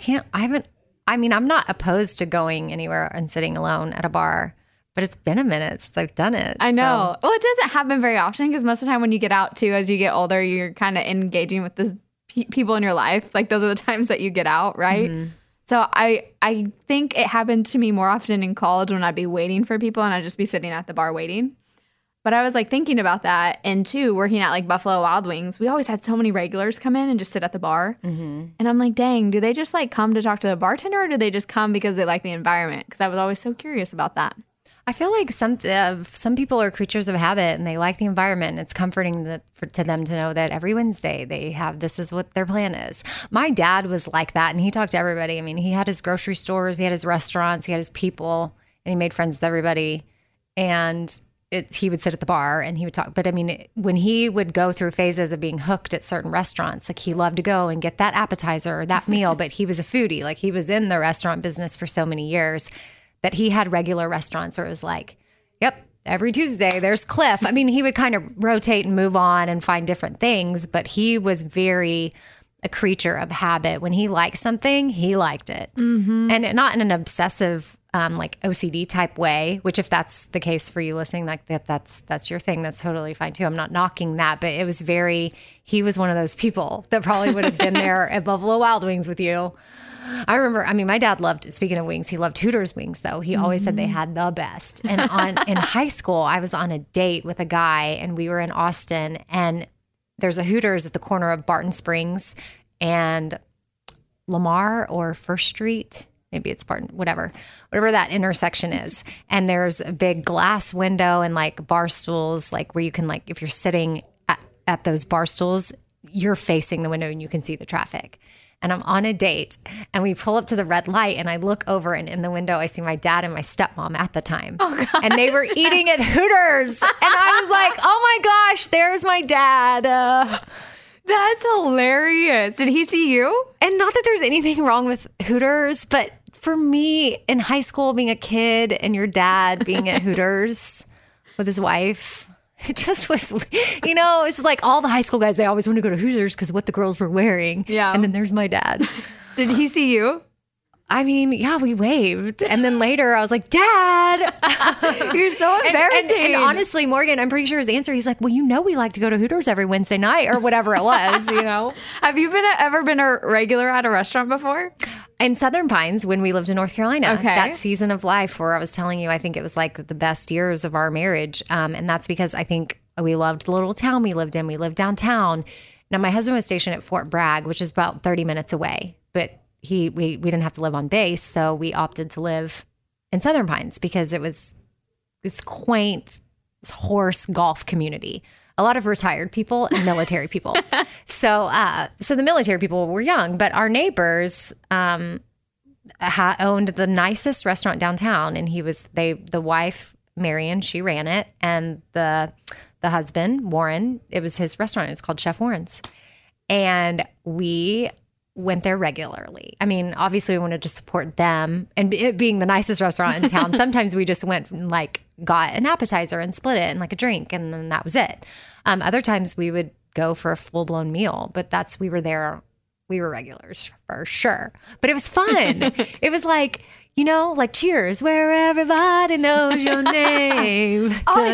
I'm not opposed to going anywhere and sitting alone at a bar, but it's been a minute since I've done it. I know. Well, it doesn't happen very often because most of the time when you get out too, as you get older, you're kind of engaging with the people in your life. Like those are the times that you get out, right? So I think it happened to me more often in college when I'd be waiting for people and I'd just be sitting at the bar waiting. But I was like thinking about that, and too, working at like Buffalo Wild Wings, we always had so many regulars come in and just sit at the bar. And I'm like, dang, do they just like come to talk to the bartender, or do they just come because they like the environment? Because I was always so curious about that. I feel like some people are creatures of habit and they like the environment. And it's comforting to them to know that every Wednesday this is what their plan is. My dad was like that, and he talked to everybody. I mean, he had his grocery stores, he had his restaurants, he had his people, and he made friends with everybody. And he would sit at the bar and he would talk. But I mean, when he would go through phases of being hooked at certain restaurants, like he loved to go and get that appetizer or that meal, but he was a foodie. Like he was in the restaurant business for so many years that he had regular restaurants where it was like, yep, every Tuesday there's Cliff. I mean, he would kind of rotate and move on and find different things, but he was very a creature of habit. When he liked something, he liked it. And not in an obsessive like OCD type way, which if that's the case for you listening, like that's your thing, that's totally fine too. I'm not knocking that, but it was he was one of those people that probably would have been there at Buffalo Wild Wings with you. I remember, my dad loved, speaking of wings, he loved Hooters wings though. He always said they had the best. And in high school, I was on a date with a guy and we were in Austin, and there's a Hooters at the corner of Barton Springs and Lamar or First Street. Maybe it's Barton, whatever that intersection is. And there's a big glass window and like bar stools, like where you can, like, if you're sitting at those bar stools, you're facing the window and you can see the traffic. And I'm on a date and we pull up to the red light and I look over and in the window, I see my dad and my stepmom at the time. Oh, gosh. And they were eating at Hooters. And I was like, oh my gosh, there's my dad. That's hilarious. Did he see you? And not that there's anything wrong with Hooters, but for me in high school, being a kid and your dad being at Hooters with his wife, it just was, it's just like all the high school guys, they always want to go to Hooters because what the girls were wearing. Yeah. And then there's my dad. Did he see you? Yeah, we waved. And then later I was like, Dad. You're so embarrassing. And honestly, Morgan, I'm pretty sure his answer, he's like, well, we like to go to Hooters every Wednesday night or whatever it was, Have you ever been a regular at a restaurant before? In Southern Pines, when we lived in North Carolina, Okay. that season of life where I was telling you, I think it was like the best years of our marriage. And that's because I think we loved the little town we lived in. We lived downtown. Now, my husband was stationed at Fort Bragg, which is about 30 minutes away, but we didn't have to live on base. So we opted to live in Southern Pines because it was this quaint horse golf community. A lot of retired people and military people. So the military people were young, but our neighbors owned the nicest restaurant downtown, and the wife Marion, she ran it, and the husband Warren, it was his restaurant. It was called Chef Warren's, and we went there regularly. Obviously we wanted to support them, and it being the nicest restaurant in town, sometimes we just went and got an appetizer and split it and like a drink, and then that was it. Other times we would go for a full-blown meal, but we were there. We were regulars for sure, but it was fun. It was like, like Cheers, where everybody knows your name.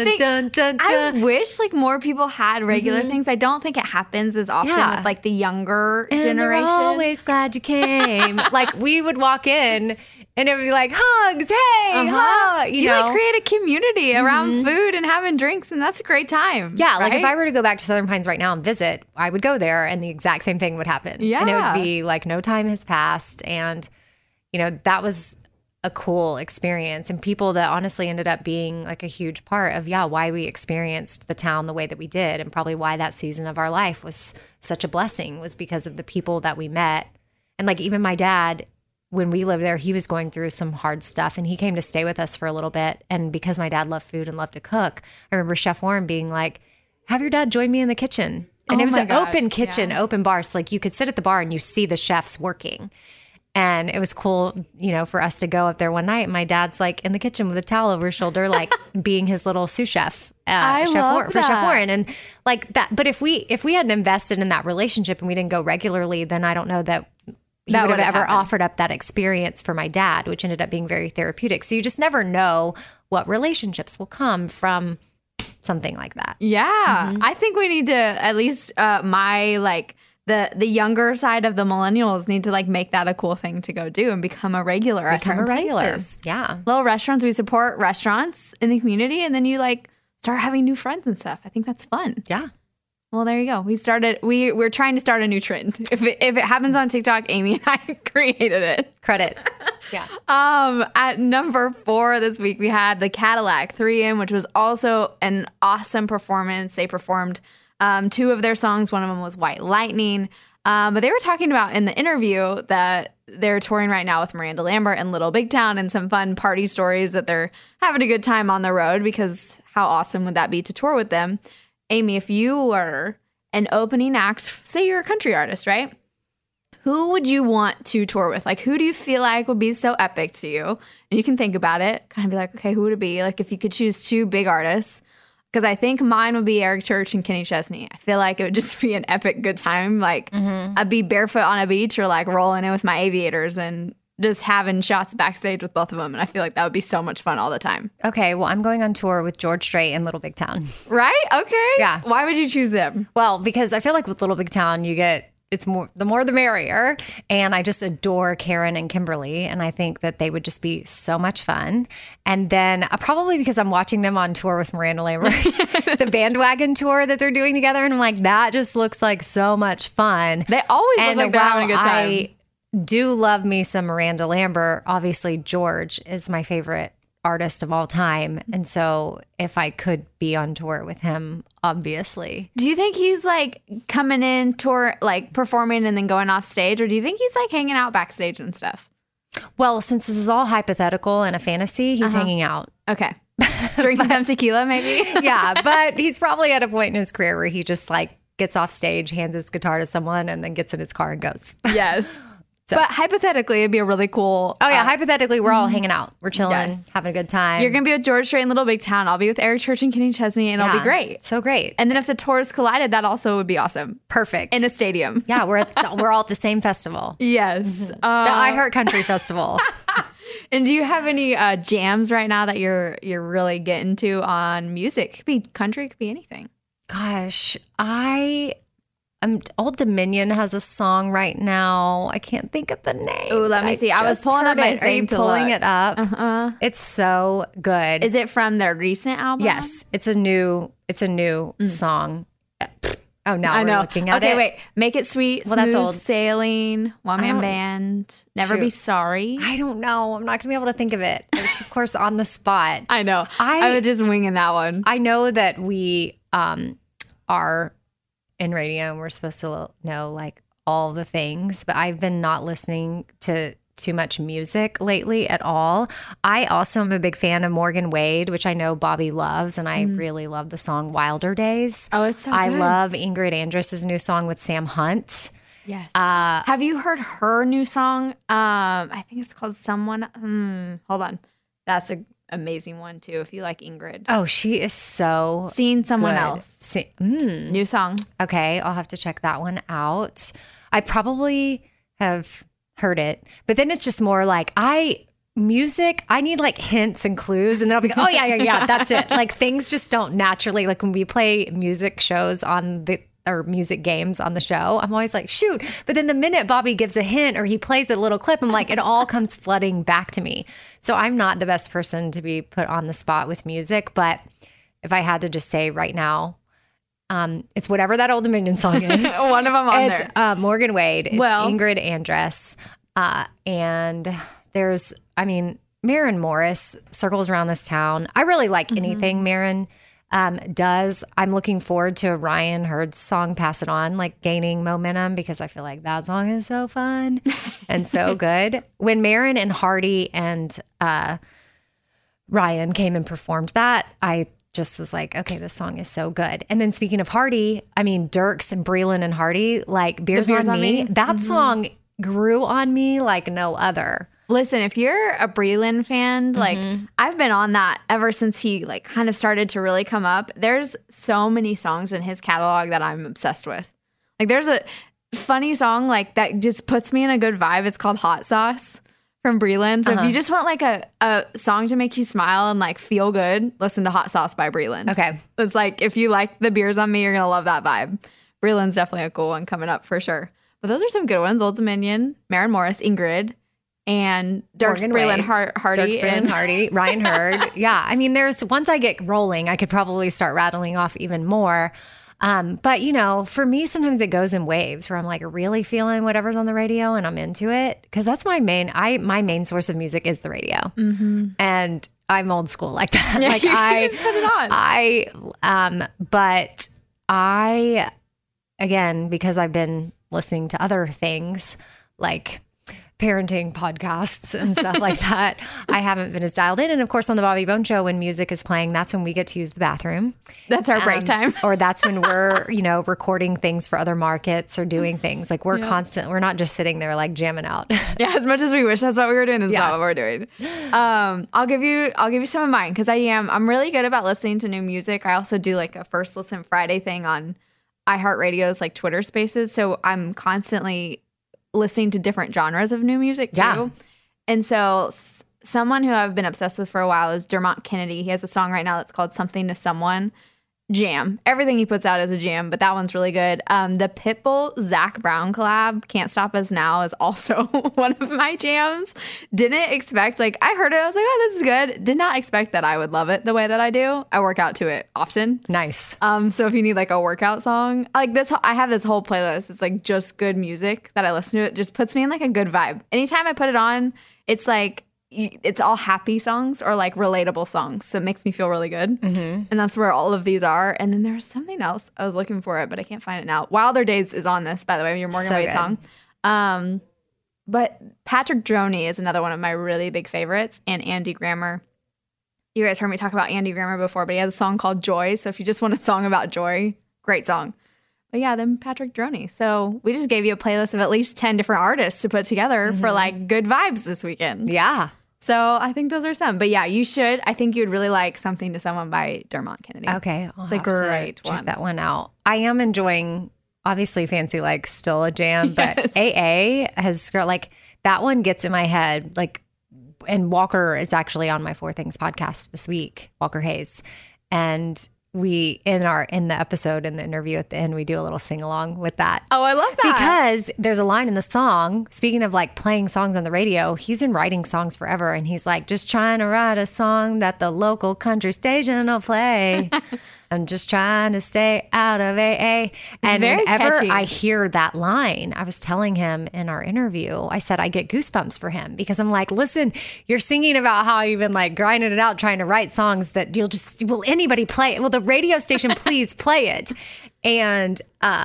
I wish more people had regular things. I don't think it happens as often with the younger generation. They're always glad you came. We would walk in and it would be like hugs, hey, You create a community around food and having drinks, and that's a great time. Yeah, right? if I were to go back to Southern Pines right now and visit, I would go there and the exact same thing would happen. Yeah. And it would be like no time has passed, and that was a cool experience, and people that honestly ended up being a huge part of why we experienced the town the way that we did, and probably why that season of our life was such a blessing was because of the people that we met. And even my dad, when we lived there, he was going through some hard stuff, and he came to stay with us for a little bit. And because my dad loved food and loved to cook, I remember Chef Warren being like, have your dad join me in the kitchen. And it was an open kitchen, open bar. So you could sit at the bar and you see the chefs working. And it was cool, for us to go up there one night. And my dad's in the kitchen with a towel over his shoulder, being his little sous chef, for Chef Warren, and that. But if we hadn't invested in that relationship and we didn't go regularly, then I don't know that he would have ever offered up that experience for my dad, which ended up being very therapeutic. So you just never know what relationships will come from something like that. Yeah, I think we need to at least the younger side of the millennials need to make that a cool thing to go do and become a regular at certain places. Yeah. Little restaurants. We support restaurants in the community, and then you start having new friends and stuff. I think that's fun. Yeah. Well, there you go. We're trying to start a new trend. If it happens on TikTok, Amy and I created it. Credit. Yeah. At number 4 this week, we had the Cadillac 3M, which was also an awesome performance. They performed 2 of their songs. One of them was White Lightning. But they were talking about in the interview that they're touring right now with Miranda Lambert and Little Big Town, and some fun party stories that they're having a good time on the road, because how awesome would that be to tour with them? Amy, if you were an opening act, say you're a country artist, right? Who would you want to tour with? Who do you feel like would be so epic to you? And you can think about it, kind of be like, okay, who would it be? If you could choose 2 big artists. Because I think mine would be Eric Church and Kenny Chesney. I feel like it would just be an epic good time. I'd be barefoot on a beach or rolling in with my aviators and just having shots backstage with both of them. And I feel like that would be so much fun all the time. Okay, well, I'm going on tour with George Strait in Little Big Town. Right? Okay. Yeah. Why would you choose them? Well, because I feel like with Little Big Town, it's more the merrier. And I just adore Karen and Kimberly. And I think that they would just be so much fun. And then probably because I'm watching them on tour with Miranda Lambert, the bandwagon tour that they're doing together. And I'm like, that just looks like so much fun. They always look like they're having a good time. I do love me some Miranda Lambert. Obviously, George is my favorite artist of all time. And so if I could be on tour with him, obviously. Do you think he's like coming in tour, like performing and then going off stage? Or do you think he's like hanging out backstage and stuff? Well, since this is all hypothetical and a fantasy, he's hanging out. Okay. Drinking some tequila, maybe? Yeah, but he's probably at a point in his career where he just like gets off stage, hands his guitar to someone, and then gets in his car and goes. Yes. But hypothetically, it'd be a really cool... Oh, yeah. Hypothetically, we're all hanging out. We're chilling, having a good time. You're going to be with George Strait in Little Big Town. I'll be with Eric Church and Kenny Chesney, and it'll be great. So great. And then if the tours collided, that also would be awesome. Perfect. In a stadium. Yeah, we're all at the same festival. Yes. The I Heart Country Festival. And do you have any jams right now that you're really getting to on music? Could be country, could be anything. Gosh, Old Dominion has a song right now. I can't think of the name. Oh, let me see. I was pulling up my thing. Are you pulling it up? Uh-huh. It's so good. Is it from their recent album? Yes, it's a new song. Oh, now we're looking at it. Okay, wait. Make It Sweet. Well, that's Smooth old. Sailing. One Man Band. Never Be Sorry. I don't know. I'm not going to be able to think of it. It's of course on the spot. I know. I was just winging that one. I know that we are in radio and we're supposed to know like all the things, but I've been not listening to too much music lately at all. I also am a big fan of Morgan Wade, which I know Bobby loves, and I really love the song Wilder Days. Oh, it's so good. I love Ingrid Andress's new song with Sam Hunt. Yes. Have you heard her new song? I think it's called Someone. Hold on. That's an amazing one too, if you like Ingrid. Oh, she is so Seeing Someone good. Else. New song. Okay, I'll have to check that one out. I probably have heard it, but then it's just more like I need like hints and clues, and then I'll be like, oh yeah, that's it. Like things just don't naturally, like when we play music shows or music games on the show, I'm always like, shoot. But then the minute Bobby gives a hint or he plays a little clip, I'm like, it all comes flooding back to me. So I'm not the best person to be put on the spot with music, but if I had to just say right now, it's whatever that Old Dominion song is. One of them on there. It's Morgan Wade. It's Ingrid Andress. And there's, Maren Morris circles around this town. I really like anything Maren does. I'm looking forward to Ryan Hurd's song Pass It On, like gaining momentum, because I feel like that song is so fun and so good. When Maren and Hardy and Ryan came and performed that, I just was like, okay, this song is so good. And then speaking of Hardy, Dierks and Breland and Hardy, like Beers on Me. That song grew on me like no other. Listen, if you're a Breland fan, like I've been on that ever since he like kind of started to really come up. There's so many songs in his catalog that I'm obsessed with. Like there's a funny song like that just puts me in a good vibe. It's called Hot Sauce from Breland. So if you just want like a song to make you smile and like feel good, listen to Hot Sauce by Breland. Okay. It's like if you like the Beers on Me, you're going to love that vibe. Breland's definitely a cool one coming up for sure. But those are some good ones. Old Dominion, Maren Morris, Ingrid, and Dierks, Breland, Hardy. Dierks, Breland, Hardy, Ryan Hurd. Yeah. There's, once I get rolling, I could probably start rattling off even more. But, for me, sometimes it goes in waves where I'm like really feeling whatever's on the radio and I'm into it. Because that's my main source of music is the radio. Mm-hmm. And I'm old school like that. Yeah, like you just put it on. But I, again, because I've been listening to other things like parenting podcasts and stuff like that, I haven't been as dialed in. And of course, on the Bobby Bone Show, when music is playing, that's when we get to use the bathroom. That's our break time. Or that's when we're, recording things for other markets or doing things. Like we're we're not just sitting there like jamming out. Yeah, as much as we wish that's what we were doing, that's not what we're doing. I'll give you some of mine because I'm really good about listening to new music. I also do like a First Listen Friday thing on iHeartRadio's like Twitter Spaces. So I'm constantly listening to different genres of new music too. Yeah. And so someone who I've been obsessed with for a while is Dermot Kennedy. He has a song right now that's called Something to Someone. Jam. Everything he puts out is a jam, but that one's really good. The Pitbull Zac Brown collab, Can't Stop Us Now, is also one of my jams. Didn't expect, like, I heard it, I was like, oh, this is good. Did not expect that I would love it the way that I do. I work out to it often. Nice. So if you need like a workout song, like this, I have this whole playlist. It's like just good music that I listen to. It just puts me in like a good vibe. Anytime I put it on, it's like, it's all happy songs or like relatable songs. So it makes me feel really good. And that's where all of these are. And then there's something else. I was looking for it, but I can't find it now. Wilder Days is on this, by the way, your Morgan Wade song. But Patrick Droney is another one of my really big favorites, and Andy Grammer. You guys heard me talk about Andy Grammer before, but he has a song called Joy. So if you just want a song about joy, great song. But yeah, then Patrick Droney. So we just gave you a playlist of at least 10 different artists to put together for like good vibes this weekend. Yeah. So I think those are some. But yeah, you should. I think you'd really like Something to Someone by Dermot Kennedy. Okay. I'll it's a have great to one. check that one out. I am enjoying, obviously, Fancy Like still a jam, but AA has, like, that one gets in my head. Like, and Walker is actually on my Four Things podcast this week, Walker Hayes. And we, in the episode, in the interview at the end, we do a little sing along with that. Oh, I love that. Because there's a line in the song, speaking of like playing songs on the radio, he's been writing songs forever. And he's like, just trying to write a song that the local country station will play. I'm just trying to stay out of AA. And very whenever catchy. I hear that line, I was telling him in our interview, I said I get goosebumps for him because I'm like, listen, you're singing about how you've been like grinding it out, trying to write songs that will anybody play it? Will the radio station please play it? And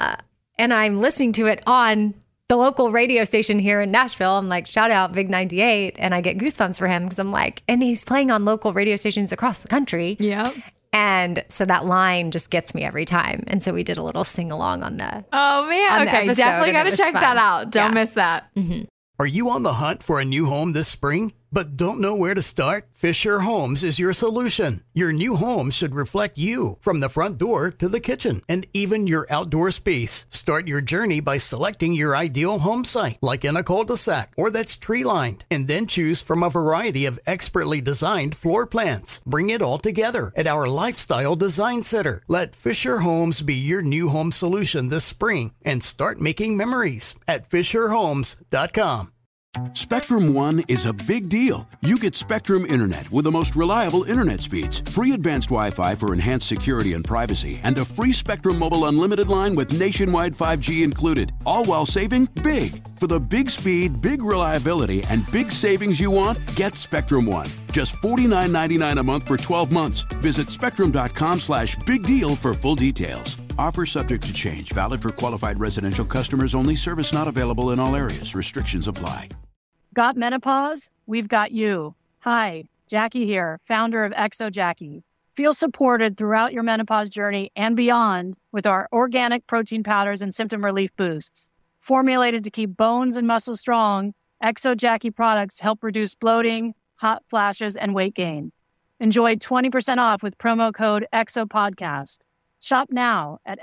I'm listening to it on the local radio station here in Nashville. I'm like, shout out Big 98. And I get goosebumps for him because I'm like, and he's playing on local radio stations across the country. Yep. And so that line just gets me every time. And so we did a little sing along on the. Oh, man. Okay. Definitely got to check that out. Don't miss that. Are you on the hunt for a new home this spring, but don't know where to start? Fisher Homes is your solution. Your new home should reflect you, from the front door to the kitchen and even your outdoor space. Start your journey by selecting your ideal home site, like in a cul-de-sac or that's tree-lined, and then choose from a variety of expertly designed floor plans. Bring it all together at our Lifestyle Design Center. Let Fisher Homes be your new home solution this spring and start making memories at FisherHomes.com. Spectrum One is a big deal. You get Spectrum Internet with the most reliable internet speeds, free advanced Wi-Fi for enhanced security and privacy, and a free Spectrum Mobile Unlimited line with nationwide 5G included, all while saving big. For the big speed, big reliability, and big savings you want, get Spectrum One. Just $49.99 a month for 12 months. Visit spectrum.com/big deal for full details. Offer subject to change. Valid for qualified residential customers only. Service not available in all areas. Restrictions apply. Got menopause? We've got you. Hi, Jackie here, founder of Exo Jackie. Feel supported throughout your menopause journey and beyond with our organic protein powders and symptom relief boosts. Formulated to keep bones and muscles strong, Exo Jackie products help reduce bloating, hot flashes, and weight gain. Enjoy 20% off with promo code EXOPODCAST. Shop now at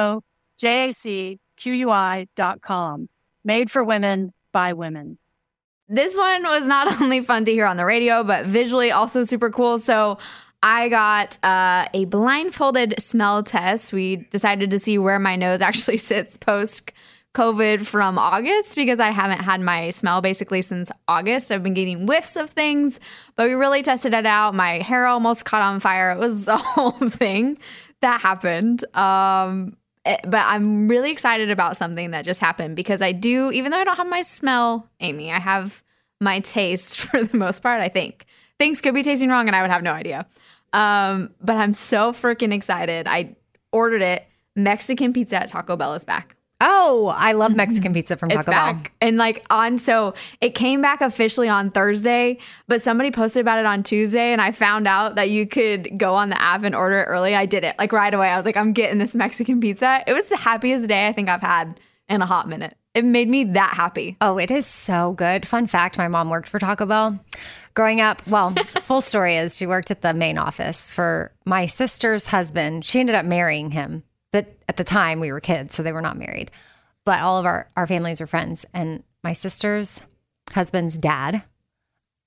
exojacqui.com. Made for women, by women. This one was not only fun to hear on the radio, but visually also super cool. So I got a blindfolded smell test. We decided to see where my nose actually sits post-COVID from August, because I haven't had my smell basically since August. I've been getting whiffs of things, but we really tested it out. My hair almost caught on fire. It was a whole thing that happened. But I'm really excited about something that just happened, because I do, even though I don't have my smell, Amy, I have my taste for the most part, I think. Things could be tasting wrong and I would have no idea. But I'm so freaking excited. I ordered it. Mexican pizza at Taco Bell is back. Oh, I love Mexican pizza from Taco Bell. And so it came back officially on Thursday, but somebody posted about it on Tuesday, and I found out that you could go on the app and order it early. I did it like right away. I was like, I'm getting this Mexican pizza. It was the happiest day I think I've had in a hot minute. It made me that happy. Oh, it is so good. Fun fact, my mom worked for Taco Bell growing up. Well, full story is she worked at the main office for my sister's husband. She ended up marrying him. But at the time we were kids, so they were not married. But all of our families were friends. And my sister's husband's dad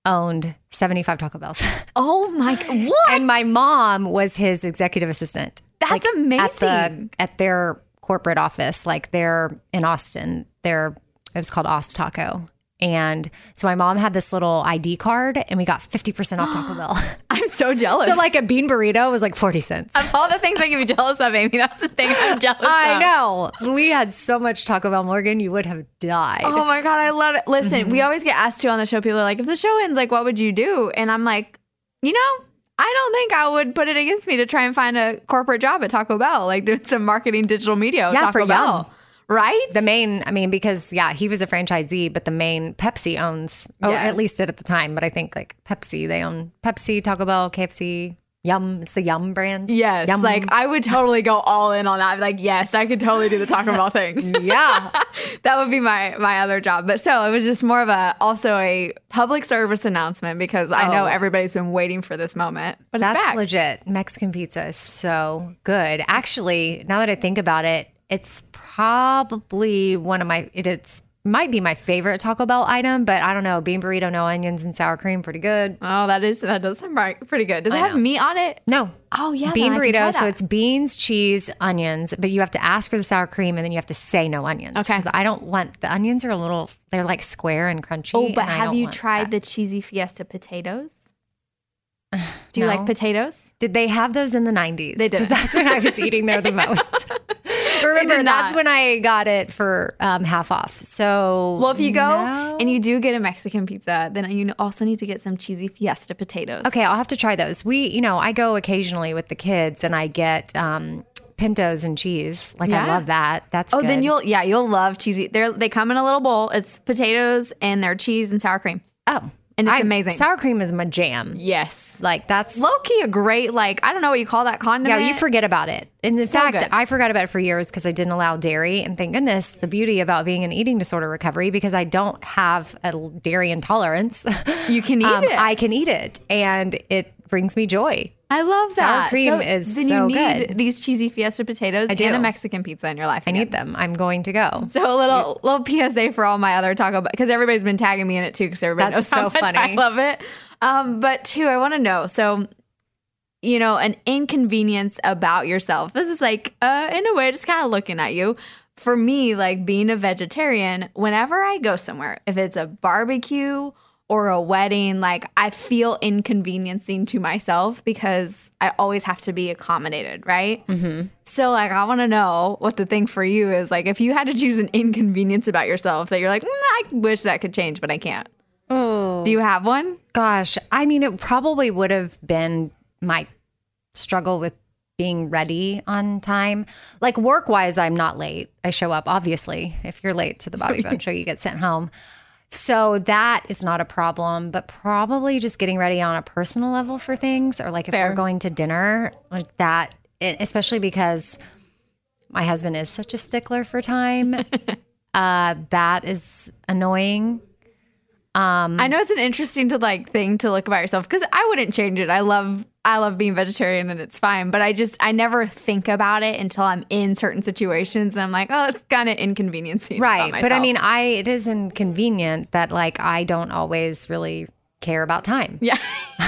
owned 75 Taco Bells. Oh my, what? And my mom was his executive assistant. That's amazing. At their corporate office, like they're in Austin, it was called Ost Taco. And so my mom had this little ID card and we got 50% off Taco Bell. I'm so jealous. So like a bean burrito was like 40 cents. Of all the things I can be jealous of, Amy, that's the thing I'm jealous of. I know. We had so much Taco Bell, Morgan, you would have died. Oh my God, I love it. Listen, we always get asked to on the show, people are like, if the show ends, like, what would you do? And I'm like, I don't think I would put it against me to try and find a corporate job at Taco Bell, like doing some marketing digital media with Taco Bell. Yum. Right? Because he was a franchisee, but the main Pepsi owns, at least did at the time, but I think like Pepsi, they own Pepsi, Taco Bell, KFC, Yum. It's the Yum brand. Yes. Yum. Like I would totally go all in on that. Like, yes, I could totally do the Taco Bell thing. Yeah. That would be my other job. But so it was just more of also a public service announcement because I know everybody's been waiting for this moment. But that's it's back. legit. Mexican pizza is so good. Actually, now that I think about it, it's probably might be my favorite Taco Bell item, but I don't know. Bean burrito, no onions and sour cream, pretty good. Oh, that does sound pretty good. Does it have meat on it? No. Oh yeah, bean burrito. So it's beans, cheese, onions, but you have to ask for the sour cream and then you have to say no onions. Okay. Because I don't want the onions they're like square and crunchy. Oh, but have you tried the cheesy fiesta potatoes? Do you like potatoes? Did they have those in the 90s? They did. Because that's when I was eating there the most. Remember, that's when I got it for half off. So, well, if you go and you do get a Mexican pizza, then you also need to get some cheesy fiesta potatoes. Okay, I'll have to try those. I go occasionally with the kids and I get pintos and cheese. I love that. That's good. Then you'll love cheesy. They come in a little bowl. It's potatoes and their cheese and sour cream. Oh. And it's amazing. Sour cream is my jam. Yes. Like that's low-key a great, I don't know what you call that condiment. Yeah, you forget about it. And in fact, I forgot about it for years because I didn't allow dairy. And thank goodness, the beauty about being in eating disorder recovery, because I don't have a dairy intolerance. You can eat it. I can eat it. And it brings me joy. I love that. Sour cream is then so you need good. These cheesy fiesta potatoes and a Mexican pizza in your life. I need them. I'm going to go. So a little PSA for all my other Taco Bell, because everybody's been tagging me in it too, because everybody knows how much I love it. But two, I want to know. So, an inconvenience about yourself. This is in a way, just kind of looking at you. For me, being a vegetarian, whenever I go somewhere, if it's a barbecue or a wedding, I feel inconveniencing to myself because I always have to be accommodated, right? Mm-hmm. So, I want to know what the thing for you is. If you had to choose an inconvenience about yourself that you're I wish that could change, but I can't. Oh. Do you have one? Gosh, it probably would have been my struggle with being ready on time. Work-wise, I'm not late. I show up, obviously. If you're late to the Bobby Bone show, you get sent home. So that is not a problem, but probably just getting ready on a personal level for things, or if we're going to dinner, that, especially because my husband is such a stickler for time. That is annoying. I know it's an interesting thing to look about yourself, because I wouldn't change it. I love being vegetarian and it's fine, but I never think about it until I'm in certain situations and I'm like, oh, it's kind of inconveniencing. Right. But it is inconvenient that I don't always really care about time. Yeah.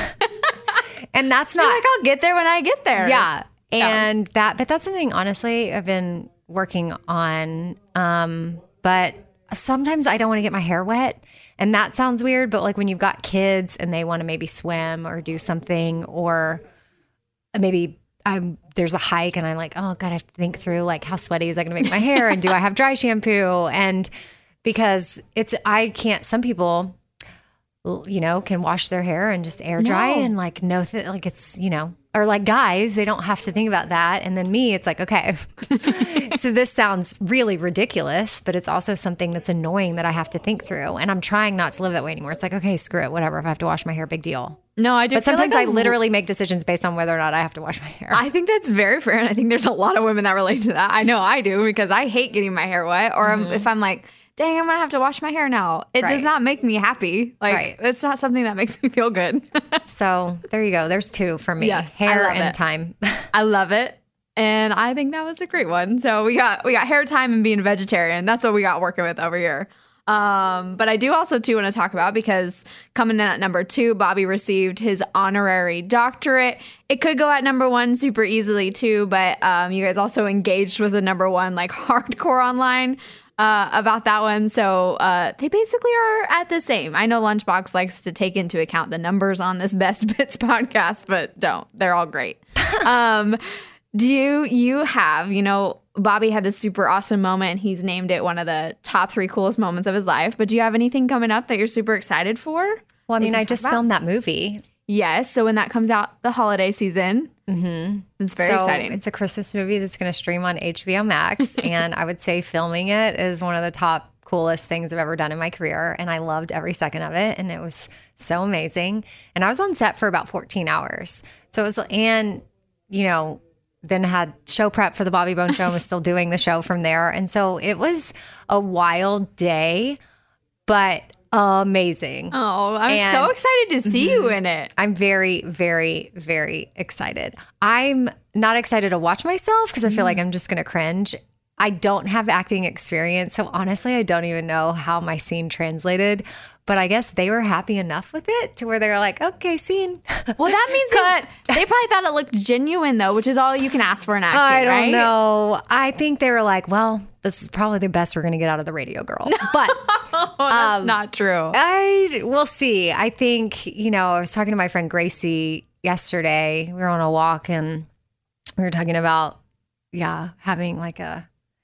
And that's not I'll get there when I get there. Yeah. And but that's something honestly I've been working on. But sometimes I don't want to get my hair wet. And that sounds weird, but when you've got kids and they want to maybe swim or do something, or maybe there's a hike and I'm oh God, I have to think through how sweaty is that going to make my hair, and do I have dry shampoo? And because some people, can wash their hair and just air dry and it's, or guys, they don't have to think about that. And then me, it's okay. So this sounds really ridiculous, but it's also something that's annoying that I have to think through. And I'm trying not to live that way anymore. It's okay, screw it, whatever. If I have to wash my hair, big deal. No, I do. But sometimes I literally make decisions based on whether or not I have to wash my hair. I think that's very fair. And I think there's a lot of women that relate to that. I know I do, because I hate getting my hair wet. Or if I'm dang, I'm going to have to wash my hair now. It does not make me happy. It's not something that makes me feel good. So there you go. There's two for me. Yes, hair and time. I love it. And I think that was a great one. So we got hair, time, and being vegetarian. That's what we got working with over here. But I do also too want to talk about, because coming in at number 2, Bobby received his honorary doctorate. It could go at number 1 super easily too, but you guys also engaged with the number 1 like hardcore online about that one. So they basically are at the same. I know Lunchbox likes to take into account the numbers on this Best Bits podcast, but don't. They're all great. Do you have, Bobby had this super awesome moment. He's named it one of the top 3 coolest moments of his life. But do you have anything coming up that you're super excited for? Well, I mean, I just filmed that movie. Yes. So when that comes out the holiday season, it's very exciting. It's a Christmas movie that's going to stream on HBO Max. And I would say filming it is one of the top coolest things I've ever done in my career. And I loved every second of it. And it was so amazing. And I was on set for about 14 hours. So it was, and, then had show prep for the Bobby Bone Show and was still doing the show from there. And so it was a wild day, but amazing. Oh, I'm so excited to see you in it. I'm very, very, very excited. I'm not excited to watch myself because I feel like I'm just going to cringe. I don't have acting experience. So honestly, I don't even know how my scene translated. But I guess they were happy enough with it to where they were like, okay, scene. Well, that means they probably thought it looked genuine, though, which is all you can ask for in acting, I don't right? know. I think they were like, well, this is probably the best we're going to get out of the radio girl. But that's not true. We'll see. I think, I was talking to my friend Gracie yesterday. We were on a walk and we were talking about, having like a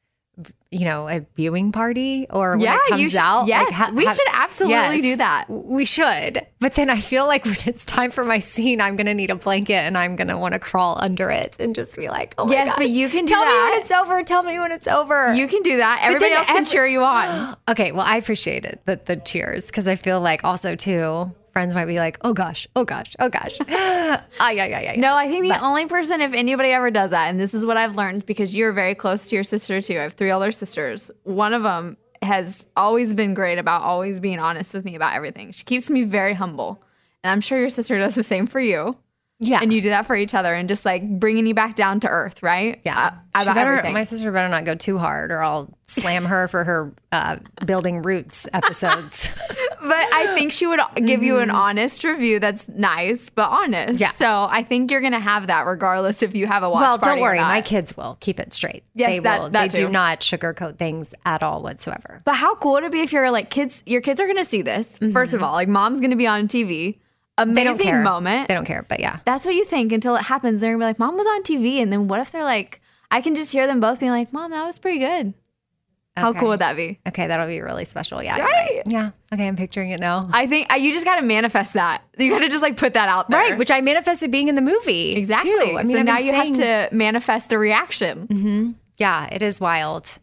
viewing party or when it comes out. Yes, we should absolutely do that. We should. But then I feel like when it's time for my scene, I'm going to need a blanket and I'm going to want to crawl under it and just be like, oh my gosh. But you can do Tell that. me when it's over. Tell me when it's over. You can do that. Everybody else can cheer you on. Okay, well, I appreciate it, the cheers, because I feel like also too, friends might be like, oh gosh, oh gosh, oh gosh. Yeah. No, I think the only person, if anybody ever does that, and this is what I've learned because you're very close to your sister too. I have 3 older sisters. One of them has always been great about always being honest with me about everything. She keeps me very humble. And I'm sure your sister does the same for you. Yeah. And you do that for each other and just like bringing you back down to earth, right? Yeah. My sister better not go too hard or I'll slam her for her Building Roots episodes. But I think she would give you an honest review that's nice, but honest. Yeah. So I think you're going to have that regardless if you have a watch party. Well, don't worry. My kids will keep it straight. Yes, they will. They do not sugarcoat things at all whatsoever. But how cool would it be if you're like your kids are going to see this. First of all, like mom's going to be on TV. Amazing moment. They don't care, but yeah. That's what you think until it happens. They're going to be like, Mom was on TV. And then what if they're like, I can just hear them both being like, Mom, that was pretty good. How cool would that be? Okay, that'll be really special. Yeah. Right? Yeah. Okay, I'm picturing it now. I think you just got to manifest that. You got to just like put that out there. Right, which I manifested being in the movie. Exactly. Too. I mean, so now you have to manifest the reaction. Mm-hmm. Yeah, it is wild.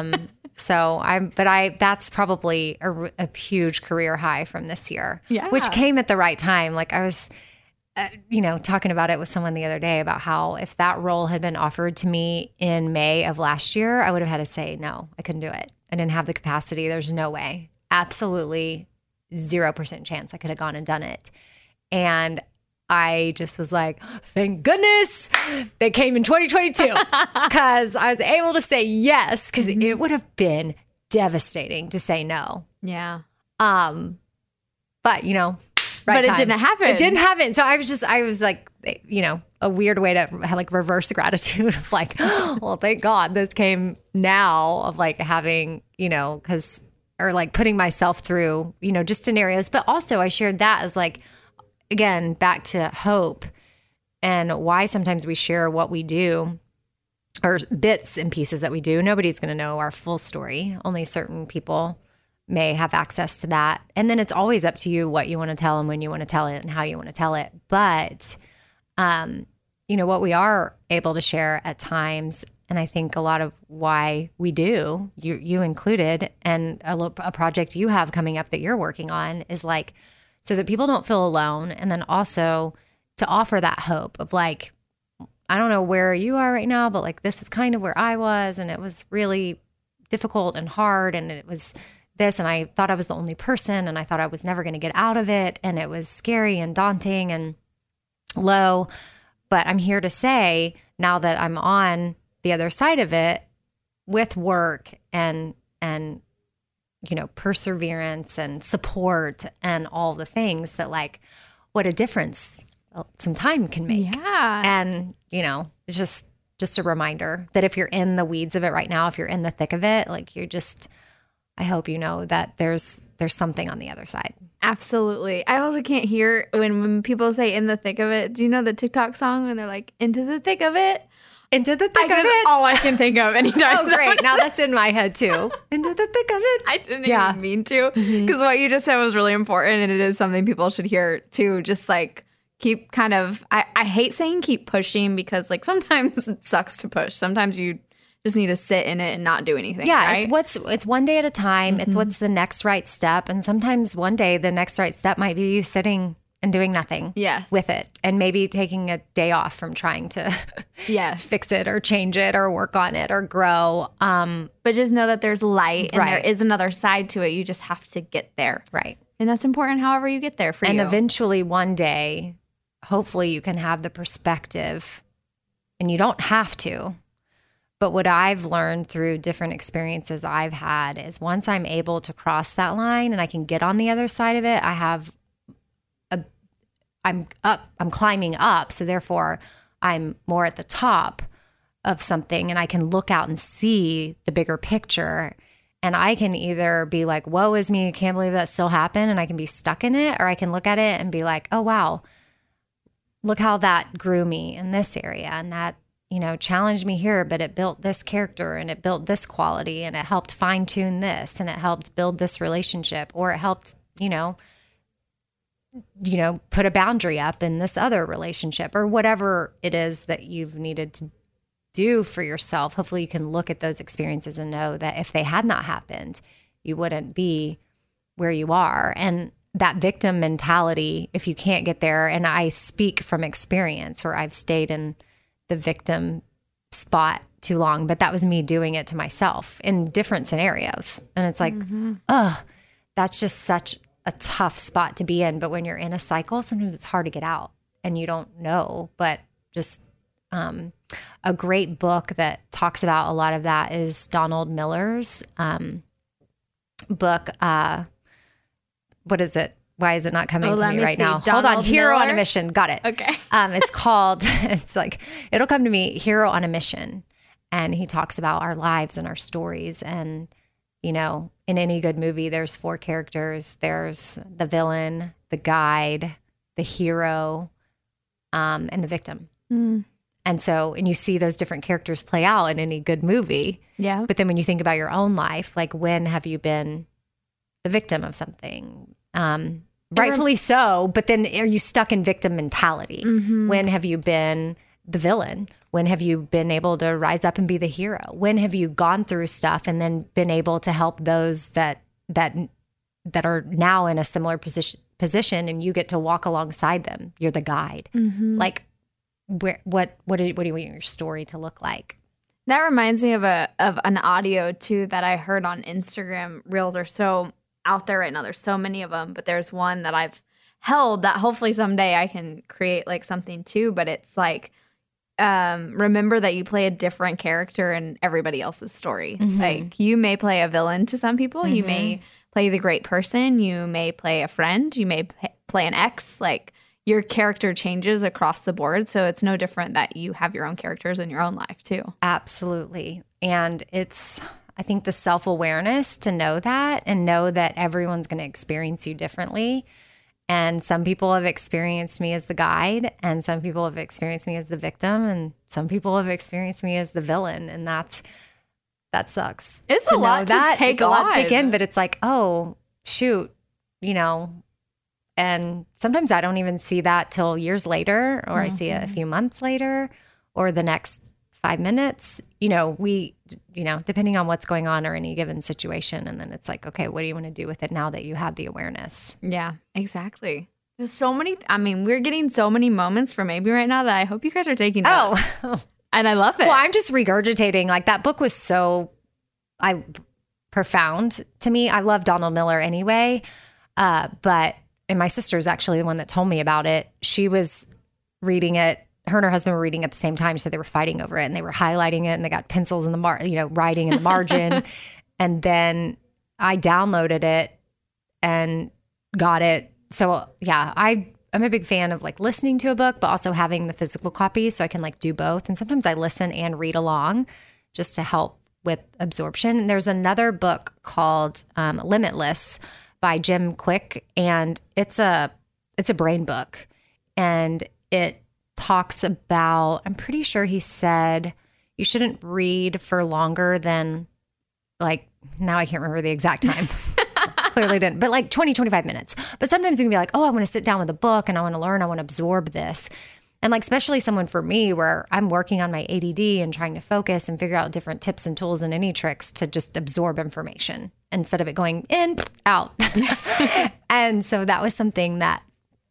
That's probably a huge career high from this year, which came at the right time. Like I was, talking about it with someone the other day about how if that role had been offered to me in May of last year, I would have had to say, no, I couldn't do it. I didn't have the capacity. There's no way. Absolutely 0% chance I could have gone and done it. And I just was like, thank goodness they came in 2022 because I was able to say yes because it would have been devastating to say no. Yeah. But it didn't happen. It didn't happen. So I was like, a weird way to like reverse gratitude of like, well, thank God this came now of like having, or like putting myself through, just scenarios. But also I shared that as like, again, back to hope and why sometimes we share what we do or bits and pieces that we do. Nobody's going to know our full story. Only certain people may have access to that. And then it's always up to you what you want to tell and when you want to tell it and how you want to tell it. But, what we are able to share at times, and I think a lot of why we do, you included, and a project you have coming up that you're working on is like, so that people don't feel alone. And then also to offer that hope of like, I don't know where you are right now, but like, this is kind of where I was. And it was really difficult and hard. And it was this, and I thought I was the only person, and I thought I was never going to get out of it. And it was scary and daunting and low. But I'm here to say now that I'm on the other side of it with work and perseverance and support and all the things that, like, what a difference some time can make. Yeah. And, it's just a reminder that if you're in the weeds of it right now, if you're in the thick of it, like, I hope you know that there's something on the other side. Absolutely. I also can't hear when people say in the thick of it. Do you know the TikTok song when they're like, into the thick of it? Into the thick of it. All I can think of anytime. Oh, great. Now that's in my head too. Into the thick of it. I didn't even mean to, because what you just said was really important, and it is something people should hear too. Just like keep kind of, I hate saying keep pushing, because like sometimes it sucks to push. Sometimes you just need to sit in it and not do anything. Yeah, right? it's one day at a time. It's what's the next right step. And sometimes one day the next right step might be you sitting and doing nothing with it, and maybe taking a day off from trying to fix it or change it or work on it or grow. But just know that there's light and there is another side to it. You just have to get there. Right. And that's important however you get there for you. And eventually one day, hopefully you can have the perspective, and you don't have to. But what I've learned through different experiences I've had is once I'm able to cross that line and I can get on the other side of it, I'm climbing up. So therefore I'm more at the top of something, and I can look out and see the bigger picture. And I can either be like, woe is me, I can't believe that still happened, and I can be stuck in it, or I can look at it and be like, oh, wow, look how that grew me in this area, and that, challenged me here, but it built this character, and it built this quality, and it helped fine tune this, and it helped build this relationship, or it helped, put a boundary up in this other relationship, or whatever it is that you've needed to do for yourself. Hopefully you can look at those experiences and know that if they had not happened, you wouldn't be where you are. And that victim mentality, if you can't get there, and I speak from experience where I've stayed in the victim spot too long, but that was me doing it to myself in different scenarios. And it's like, that's just such a tough spot to be in. But when you're in a cycle, sometimes it's hard to get out and you don't know. But just a great book that talks about a lot of that is Donald Miller's book. What is it? Why is it not coming to me right now? Donald Hold on. Hero Miller? on a Mission. Got it. Okay. It's called, it's like, it'll come to me, Hero on a Mission. And he talks about our lives and our stories. And, in any good movie, there's 4 characters. There's the villain, the guide, the hero, and the victim. Mm. And you see those different characters play out in any good movie. Yeah. But then when you think about your own life, like, when have you been the victim of something? Rightfully so, but then are you stuck in victim mentality? Mm-hmm. When have you been the villain? When have you been able to rise up and be the hero? When have you gone through stuff and then been able to help those that are now in a similar position, and you get to walk alongside them? You're the guide. Mm-hmm. Like, what do you want your story to look like? That reminds me of an audio too that I heard on Instagram. Reels are so out there right now. There's so many of them, but there's one that I've held that hopefully someday I can create like something too. But it's like, remember that you play a different character in everybody else's story. Mm-hmm. Like, you may play a villain to some people. Mm-hmm. You may play the great person. You may play a friend. You may play an ex. Like, your character changes across the board. So it's no different that you have your own characters in your own life too. Absolutely. And it's, I think, the self-awareness to know that, and know that everyone's going to experience you differently. And some people have experienced me as the guide, and some people have experienced me as the victim, and some people have experienced me as the villain. And that sucks. It's a lot to take on. It's a lot to take in, but it's like, oh, shoot, and sometimes I don't even see that till years later, or I see it a few months later, or the next 5 minutes, depending on what's going on or any given situation. And then it's like, okay, what do you want to do with it now that you have the awareness? Yeah, exactly. There's so many, we're getting so many moments from Amy right now that I hope you guys are taking notes. Oh. And I love it. Well, I'm just regurgitating. Like, that book was so profound to me. I love Donald Miller anyway. And my sister's actually the one that told me about it. She was reading it. Her and her husband were reading at the same time, so they were fighting over it, and they were highlighting it, and they got pencils in the writing in the margin. And then I downloaded it and got it. So yeah, I'm a big fan of like listening to a book, but also having the physical copy so I can like do both. And sometimes I listen and read along just to help with absorption. And there's another book called Limitless by Jim Quick, and it's a brain book, and it talks about, I'm pretty sure he said you shouldn't read for longer than like, now I can't remember the exact time. Clearly didn't, but like 20, 25 minutes. But sometimes you can be like, oh, I want to sit down with a book and I want to learn, I want to absorb this. And like, especially someone for me where I'm working on my ADD and trying to focus and figure out different tips and tools and any tricks to just absorb information instead of it going in, out. And so that was something that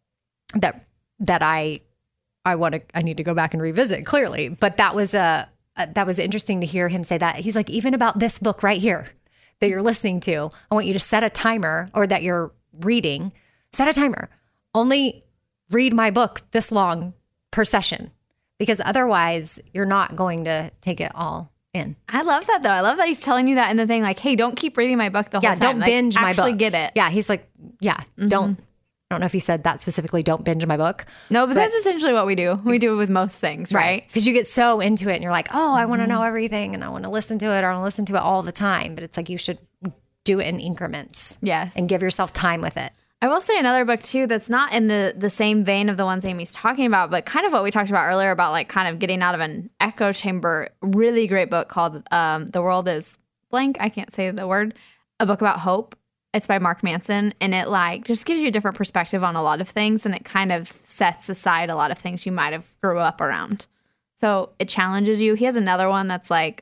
I need to go back and revisit clearly. But that was interesting to hear him say that. He's like, even about this book right here that you're listening to, I want you to set a timer, or that you're reading, set a timer. Only read my book this long per session, because otherwise you're not going to take it all in. I love that though. I love that he's telling you that in the thing, like, hey, don't keep reading my book the whole time. Don't binge my book. Actually get it. Yeah, he's like, don't. I don't know if he said that specifically, don't binge my book. No, but that's essentially what we do. We do it with most things, right? Because you get so into it and you're like, oh, I want to know everything and I want to listen to it, or I want to listen to it all the time. But it's like, you should do it in increments. Yes. And give yourself time with it. I will say another book too that's not in the same vein of the ones Amy's talking about, but kind of what we talked about earlier about like kind of getting out of an echo chamber. Really great book called The World is Blank. I can't say the word. A book about hope. It's by Mark Manson, and it like just gives you a different perspective on a lot of things, and it kind of sets aside a lot of things you might have grew up around. So it challenges you. He has another one that's like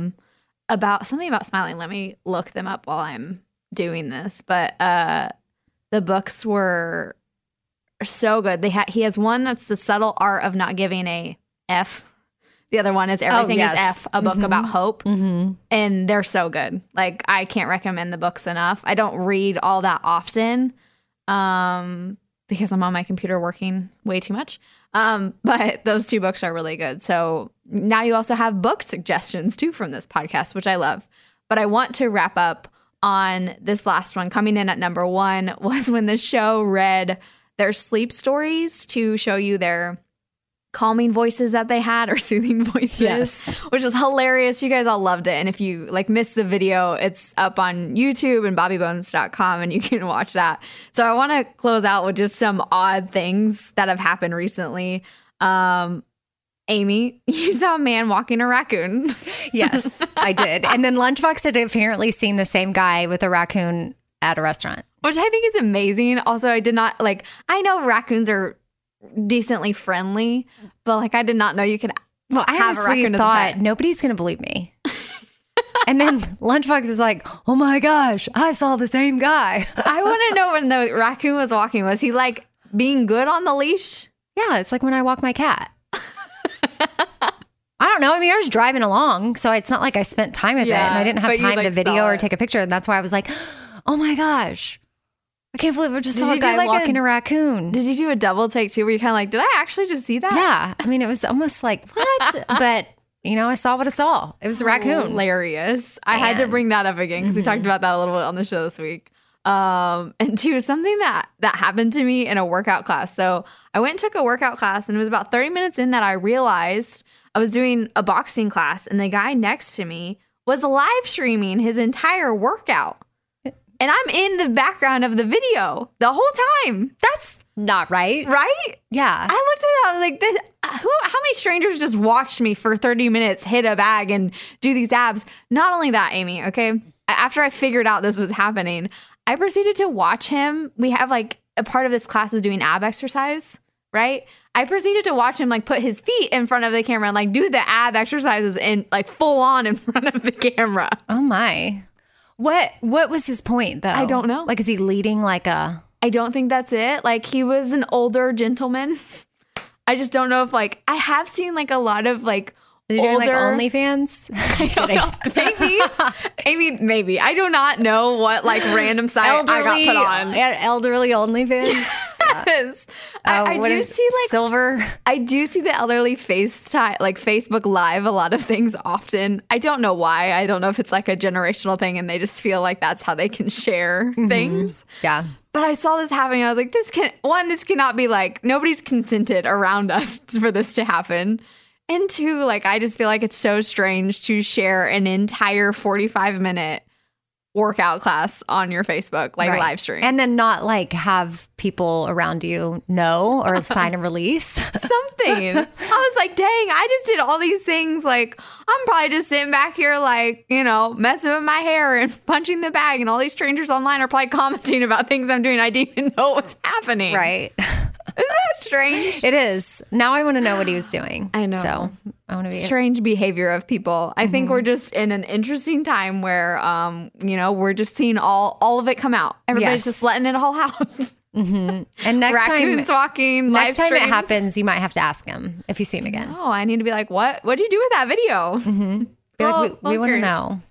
about something about smiling. Let me look them up while I'm doing this. But the books were so good. He has one that's The Subtle Art of Not Giving a F. The other one is Everything is F, a book about hope. Mm-hmm. And they're so good. Like, I can't recommend the books enough. I don't read all that often because I'm on my computer working way too much. But those two books are really good. So now you also have book suggestions too from this podcast, which I love. But I want to wrap up on this last one. Coming in at number 1 was when the show read their sleep stories to show you their calming voices that they had, or soothing voices, which was hilarious. You guys all loved it. And if you like missed the video, it's up on YouTube and bobbybones.com and you can watch that. So I want to close out with just some odd things that have happened recently. Amy, you saw a man walking a raccoon. Yes, I did. And then Lunchbox had apparently seen the same guy with a raccoon at a restaurant, which I think is amazing. Also, I did not like, I know raccoons are decently friendly, but like, I did not know you could have a raccoon as a pet. Nobody's going to believe me. And then Lunchbox is like, oh my gosh, I saw the same guy. I want to know, when the raccoon was walking, was he like being good on the leash? Yeah, it's like when I walk my cat. I don't know. I mean, I was driving along, so it's not like I spent time with it, and I didn't have time to video or take a picture. And that's why I was like, oh my gosh, I can't believe I just saw a guy walking a raccoon. Did you do a double take too, where you're kind of like, did I actually just see that? Yeah. I mean, it was almost like, what? But, you know, I saw what I saw. It was a raccoon. Hilarious. I had to bring that up again because we talked about that a little bit on the show this week. And two, something that happened to me in a workout class. So I went and took a workout class, and it was about 30 minutes in that I realized I was doing a boxing class, and the guy next to me was live streaming his entire workout. And I'm in the background of the video the whole time. That's not right. Right? Yeah. I looked at it, I was like, how many strangers just watched me for 30 minutes hit a bag and do these abs? Not only that, Amy, okay? After I figured out this was happening, I proceeded to watch him. We have like a part of this class is doing ab exercise, right? I proceeded to watch him like put his feet in front of the camera and like do the ab exercises in like full on in front of the camera. Oh my. What was his point though? I don't know. Like, is he leading like a... I don't think that's it. Like, he was an older gentleman. I just don't know if like, I have seen like a lot of like Is he doing like OnlyFans? I don't know. Maybe. Maybe. I do not know what like random site I got put on. Elderly OnlyFans. Yes. I do see like silver. I do see the elderly FaceTime, like Facebook Live, a lot of things often. I don't know why. I don't know if it's like a generational thing and they just feel like that's how they can share things. Yeah. But I saw this happening. I was like, this cannot be like, nobody's consented around us for this to happen. And two, like, I just feel like it's so strange to share an entire 45-minute workout class on your Facebook, like live stream. And then not like have people around you know or sign a release. Something. I was like, dang, I just did all these things. Like, I'm probably just sitting back here, like, you know, messing with my hair and punching the bag. And all these strangers online are probably commenting about things I'm doing. I didn't even know what's happening. Right. Isn't that strange? It is. Now I want to know what he was doing. I know. So I want to be strange behavior of people. I think we're just in an interesting time where, you know, we're just seeing all of it come out. Everybody's just letting it all out. And next raccoons time, walking. Next live time streams. it happens, you might have to ask him if you see him again. Oh, I need to be like, what? What'd you do with that video? Be like, we want to know.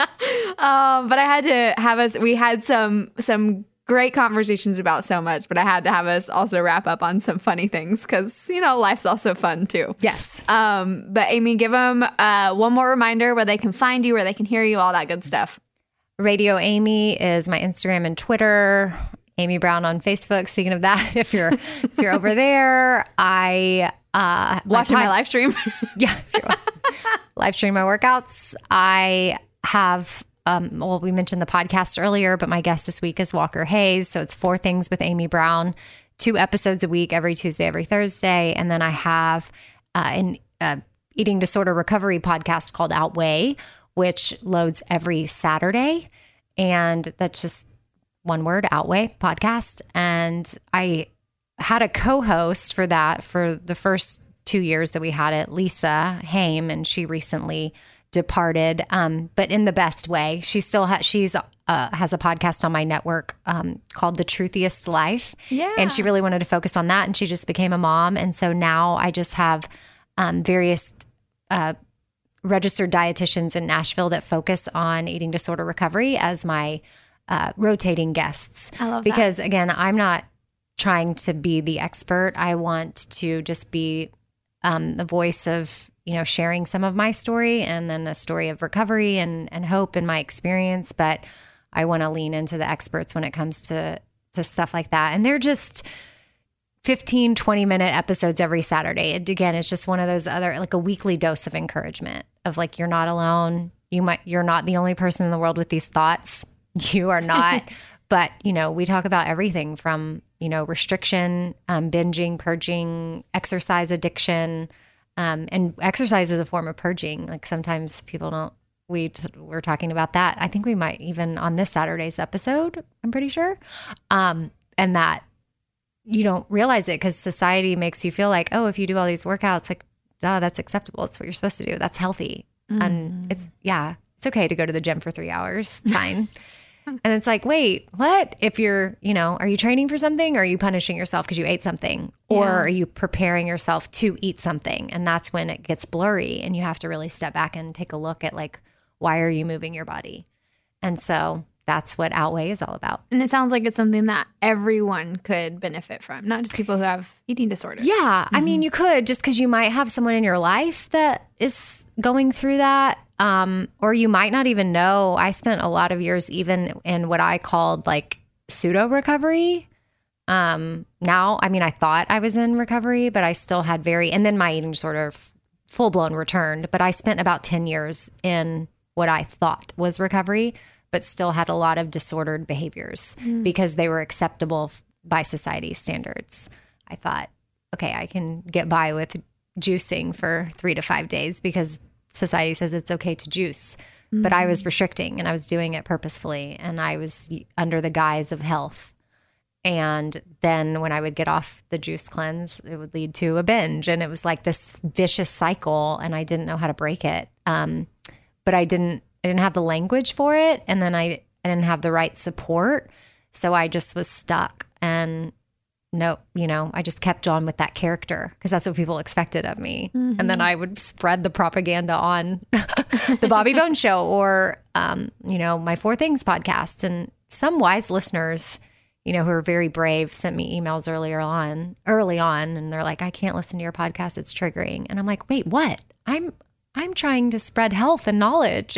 But I had to have us. We had some great conversations about so much, but I had to have us also wrap up on some funny things because, you know, life's also fun too. Yes. But Amy, give them one more reminder where they can find you, where they can hear you, all that good stuff. Radio Amy is my Instagram and Twitter. Amy Brown on Facebook. Speaking of that, if you're over there, I watching my live stream. Yeah, live stream my workouts. I have. Well, we mentioned the podcast earlier, but my guest this week is Walker Hayes. So it's 4 Things with Amy Brown, 2 episodes a week, every Tuesday, every Thursday. And then I have an eating disorder recovery podcast called Outweigh, which loads every Saturday. And that's just one word, Outweigh podcast. And I had a co-host for that for the first 2 years that we had it, Lisa Haim, and she recently departed, but in the best way. She still has a podcast on my network called The Truthiest Life. Yeah. And she really wanted to focus on that. And she just became a mom. And so now I just have various registered dietitians in Nashville that focus on eating disorder recovery as my rotating guests. I love because that. Again, I'm not trying to be the expert. I want to just be the voice of, you know, sharing some of my story and then a story of recovery and hope in my experience. But I want to lean into the experts when it comes to stuff like that. And they're just 15, 20-minute episodes every Saturday. Again, it's just one of those other, like a weekly dose of encouragement of like, you're not alone. You're not the only person in the world with these thoughts. You are not. But, you know, we talk about everything from, you know, restriction, binging, purging, exercise addiction. And exercise is a form of purging. Like sometimes people don't, we're talking about that. I think we might even on this Saturday's episode, I'm pretty sure. And that you don't realize it because society makes you feel like, oh, if you do all these workouts, like, oh, that's acceptable. It's what you're supposed to do. That's healthy. And it's okay to go to the gym for 3 hours. It's fine. And it's like, wait, what? If you're, you know, are you training for something or are you punishing yourself because you ate something? Or are you preparing yourself to eat something? And that's when it gets blurry and you have to really step back and take a look at like, why are you moving your body? And so that's what Outweigh is all about. And it sounds like it's something that everyone could benefit from, not just people who have eating disorders. Yeah. I mean, you could just because you might have someone in your life that is going through that. Or you might not even know. I spent a lot of years even in what I called like pseudo recovery. Now, I mean, I thought I was in recovery, but I still had and then my eating disorder full blown returned. But I spent about 10 years in what I thought was recovery, but still had a lot of disordered behaviors because they were acceptable by society standards. I thought, okay, I can get by with juicing for 3 to 5 days because society says it's okay to juice, but I was restricting and I was doing it purposefully and I was under the guise of health. And then when I would get off the juice cleanse, it would lead to a binge and it was like this vicious cycle and I didn't know how to break it. But I didn't have the language for it. And then I didn't have the right support. So I just was stuck and I just kept on with that character because that's what people expected of me. And then I would spread the propaganda on the Bobby Bones Show or, my 4 Things podcast. And some wise listeners who are very brave, sent me emails early on, and they're like, I can't listen to your podcast. It's triggering. And I'm like, wait, what? I'm trying to spread health and knowledge.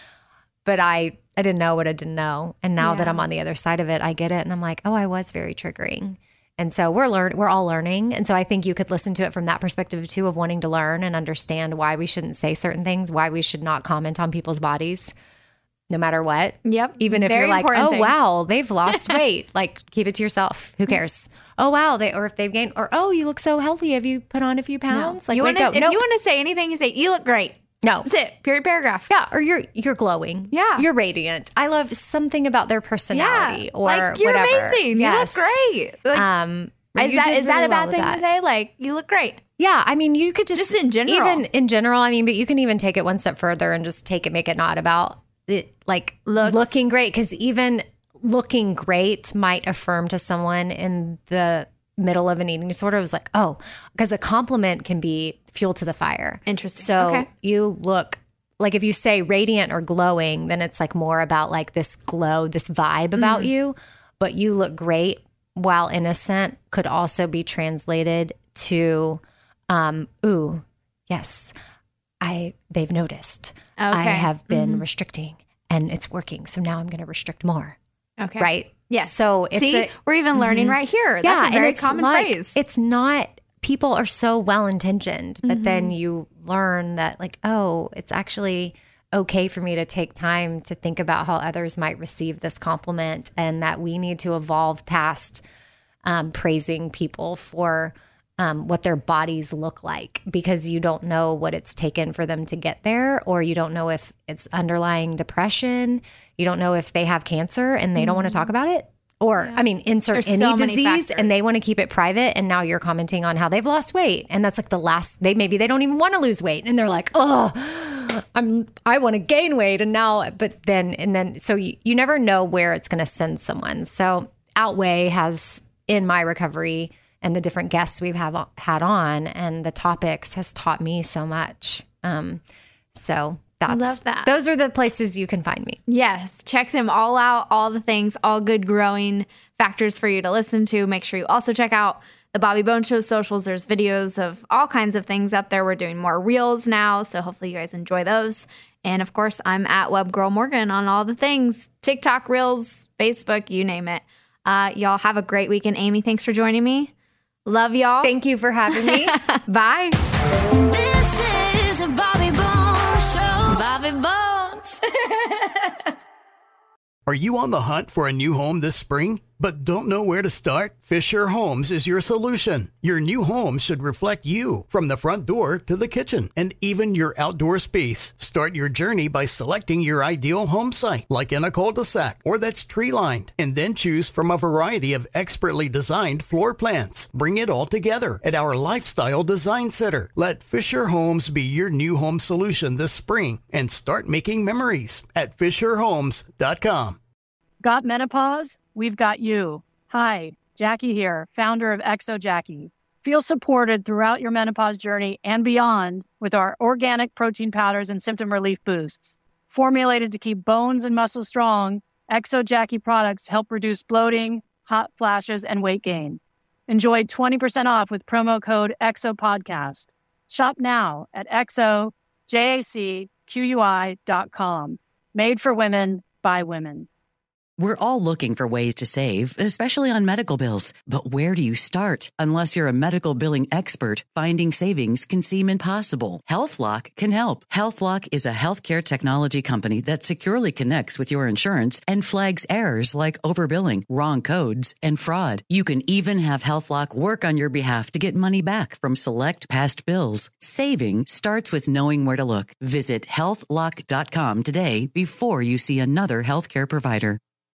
But I didn't know what I didn't know. And now that I'm on the other side of it, I get it. And I'm like, oh, I was very triggering. And so we're all learning. And so I think you could listen to it from that perspective too, of wanting to learn and understand why we shouldn't say certain things, why we should not comment on people's bodies, no matter what. Yep. Even if Very you're like, important thing. wow, they've lost weight. Like, keep it to yourself. Who cares? Oh, wow. Or if they've gained, or, oh, you look so healthy. Have you put on a few pounds? No. Like, wake up. If you want to say anything, you say, you look great. No. That's it. Period, paragraph. Yeah. Or you're glowing. Yeah. You're radiant. I love something about their personality or like, you're whatever. amazing. Yes. You look great. Like, is that a bad thing to say? Like, you look great. Yeah, I mean, you could just in general. Even in general, I mean, but you can even take it one step further and just make it not about it, like looking great, because even looking great might affirm to someone in the middle of an eating disorder. It was like, oh, because a compliment can be fuel to the fire. Interesting. So you look like, if you say radiant or glowing, then it's like more about like this glow, this vibe about you. But you look great while innocent could also be translated to, ooh, yes, they've noticed. Okay. I have been restricting and it's working. So now I'm going to restrict more. Okay. Right? Yes. So we're even learning right here. That's a very common phrase. It's not, people are so well-intentioned, but then you learn that like, oh, it's actually okay for me to take time to think about how others might receive this compliment, and that we need to evolve past praising people for what their bodies look like, because you don't know what it's taken for them to get there, or you don't know if it's underlying depression. You don't know if they have cancer and they don't want to talk about it. Or, I mean, insert There's any so many disease factors. and they want to keep it private. And now you're commenting on how they've lost weight. And that's like the last, maybe they don't even want to lose weight. And they're like, oh, I want to gain weight. And now, so you never know where it's going to send someone. So Outweigh has, in my recovery and the different guests we've had on and the topics, has taught me so much. I love that. Those are the places you can find me. Yes. Check them all out. All the things, all good growing factors for you to listen to. Make sure you also check out the Bobby Bones Show socials. There's videos of all kinds of things up there. We're doing more reels now, so hopefully you guys enjoy those. And of course, I'm at WebGirlMorgan on all the things. TikTok, Reels, Facebook, you name it. Y'all have a great weekend. Amy, thanks for joining me. Love y'all. Thank you for having me. Bye. This is a Bobby Bones Show. Bobby Bones. Are you on the hunt for a new home this spring, but don't know where to start? Fisher Homes is your solution. Your new home should reflect you, from the front door to the kitchen and even your outdoor space. Start your journey by selecting your ideal home site, like in a cul-de-sac or that's tree-lined, and then choose from a variety of expertly designed floor plans. Bring it all together at our Lifestyle Design Center. Let Fisher Homes be your new home solution this spring and start making memories at FisherHomes.com. Got menopause? We've got you. Hi, Jackie here, founder of Exo Jackie. Feel supported throughout your menopause journey and beyond with our organic protein powders and symptom relief boosts. Formulated to keep bones and muscles strong, Exo Jackie products help reduce bloating, hot flashes, and weight gain. Enjoy 20% off with promo code EXOPODCAST. Shop now at exojacqui.com. Made for women, by women. We're all looking for ways to save, especially on medical bills. But where do you start? Unless you're a medical billing expert, finding savings can seem impossible. HealthLock can help. HealthLock is a healthcare technology company that securely connects with your insurance and flags errors like overbilling, wrong codes, and fraud. You can even have HealthLock work on your behalf to get money back from select past bills. Saving starts with knowing where to look. Visit healthlock.com today before you see another healthcare provider.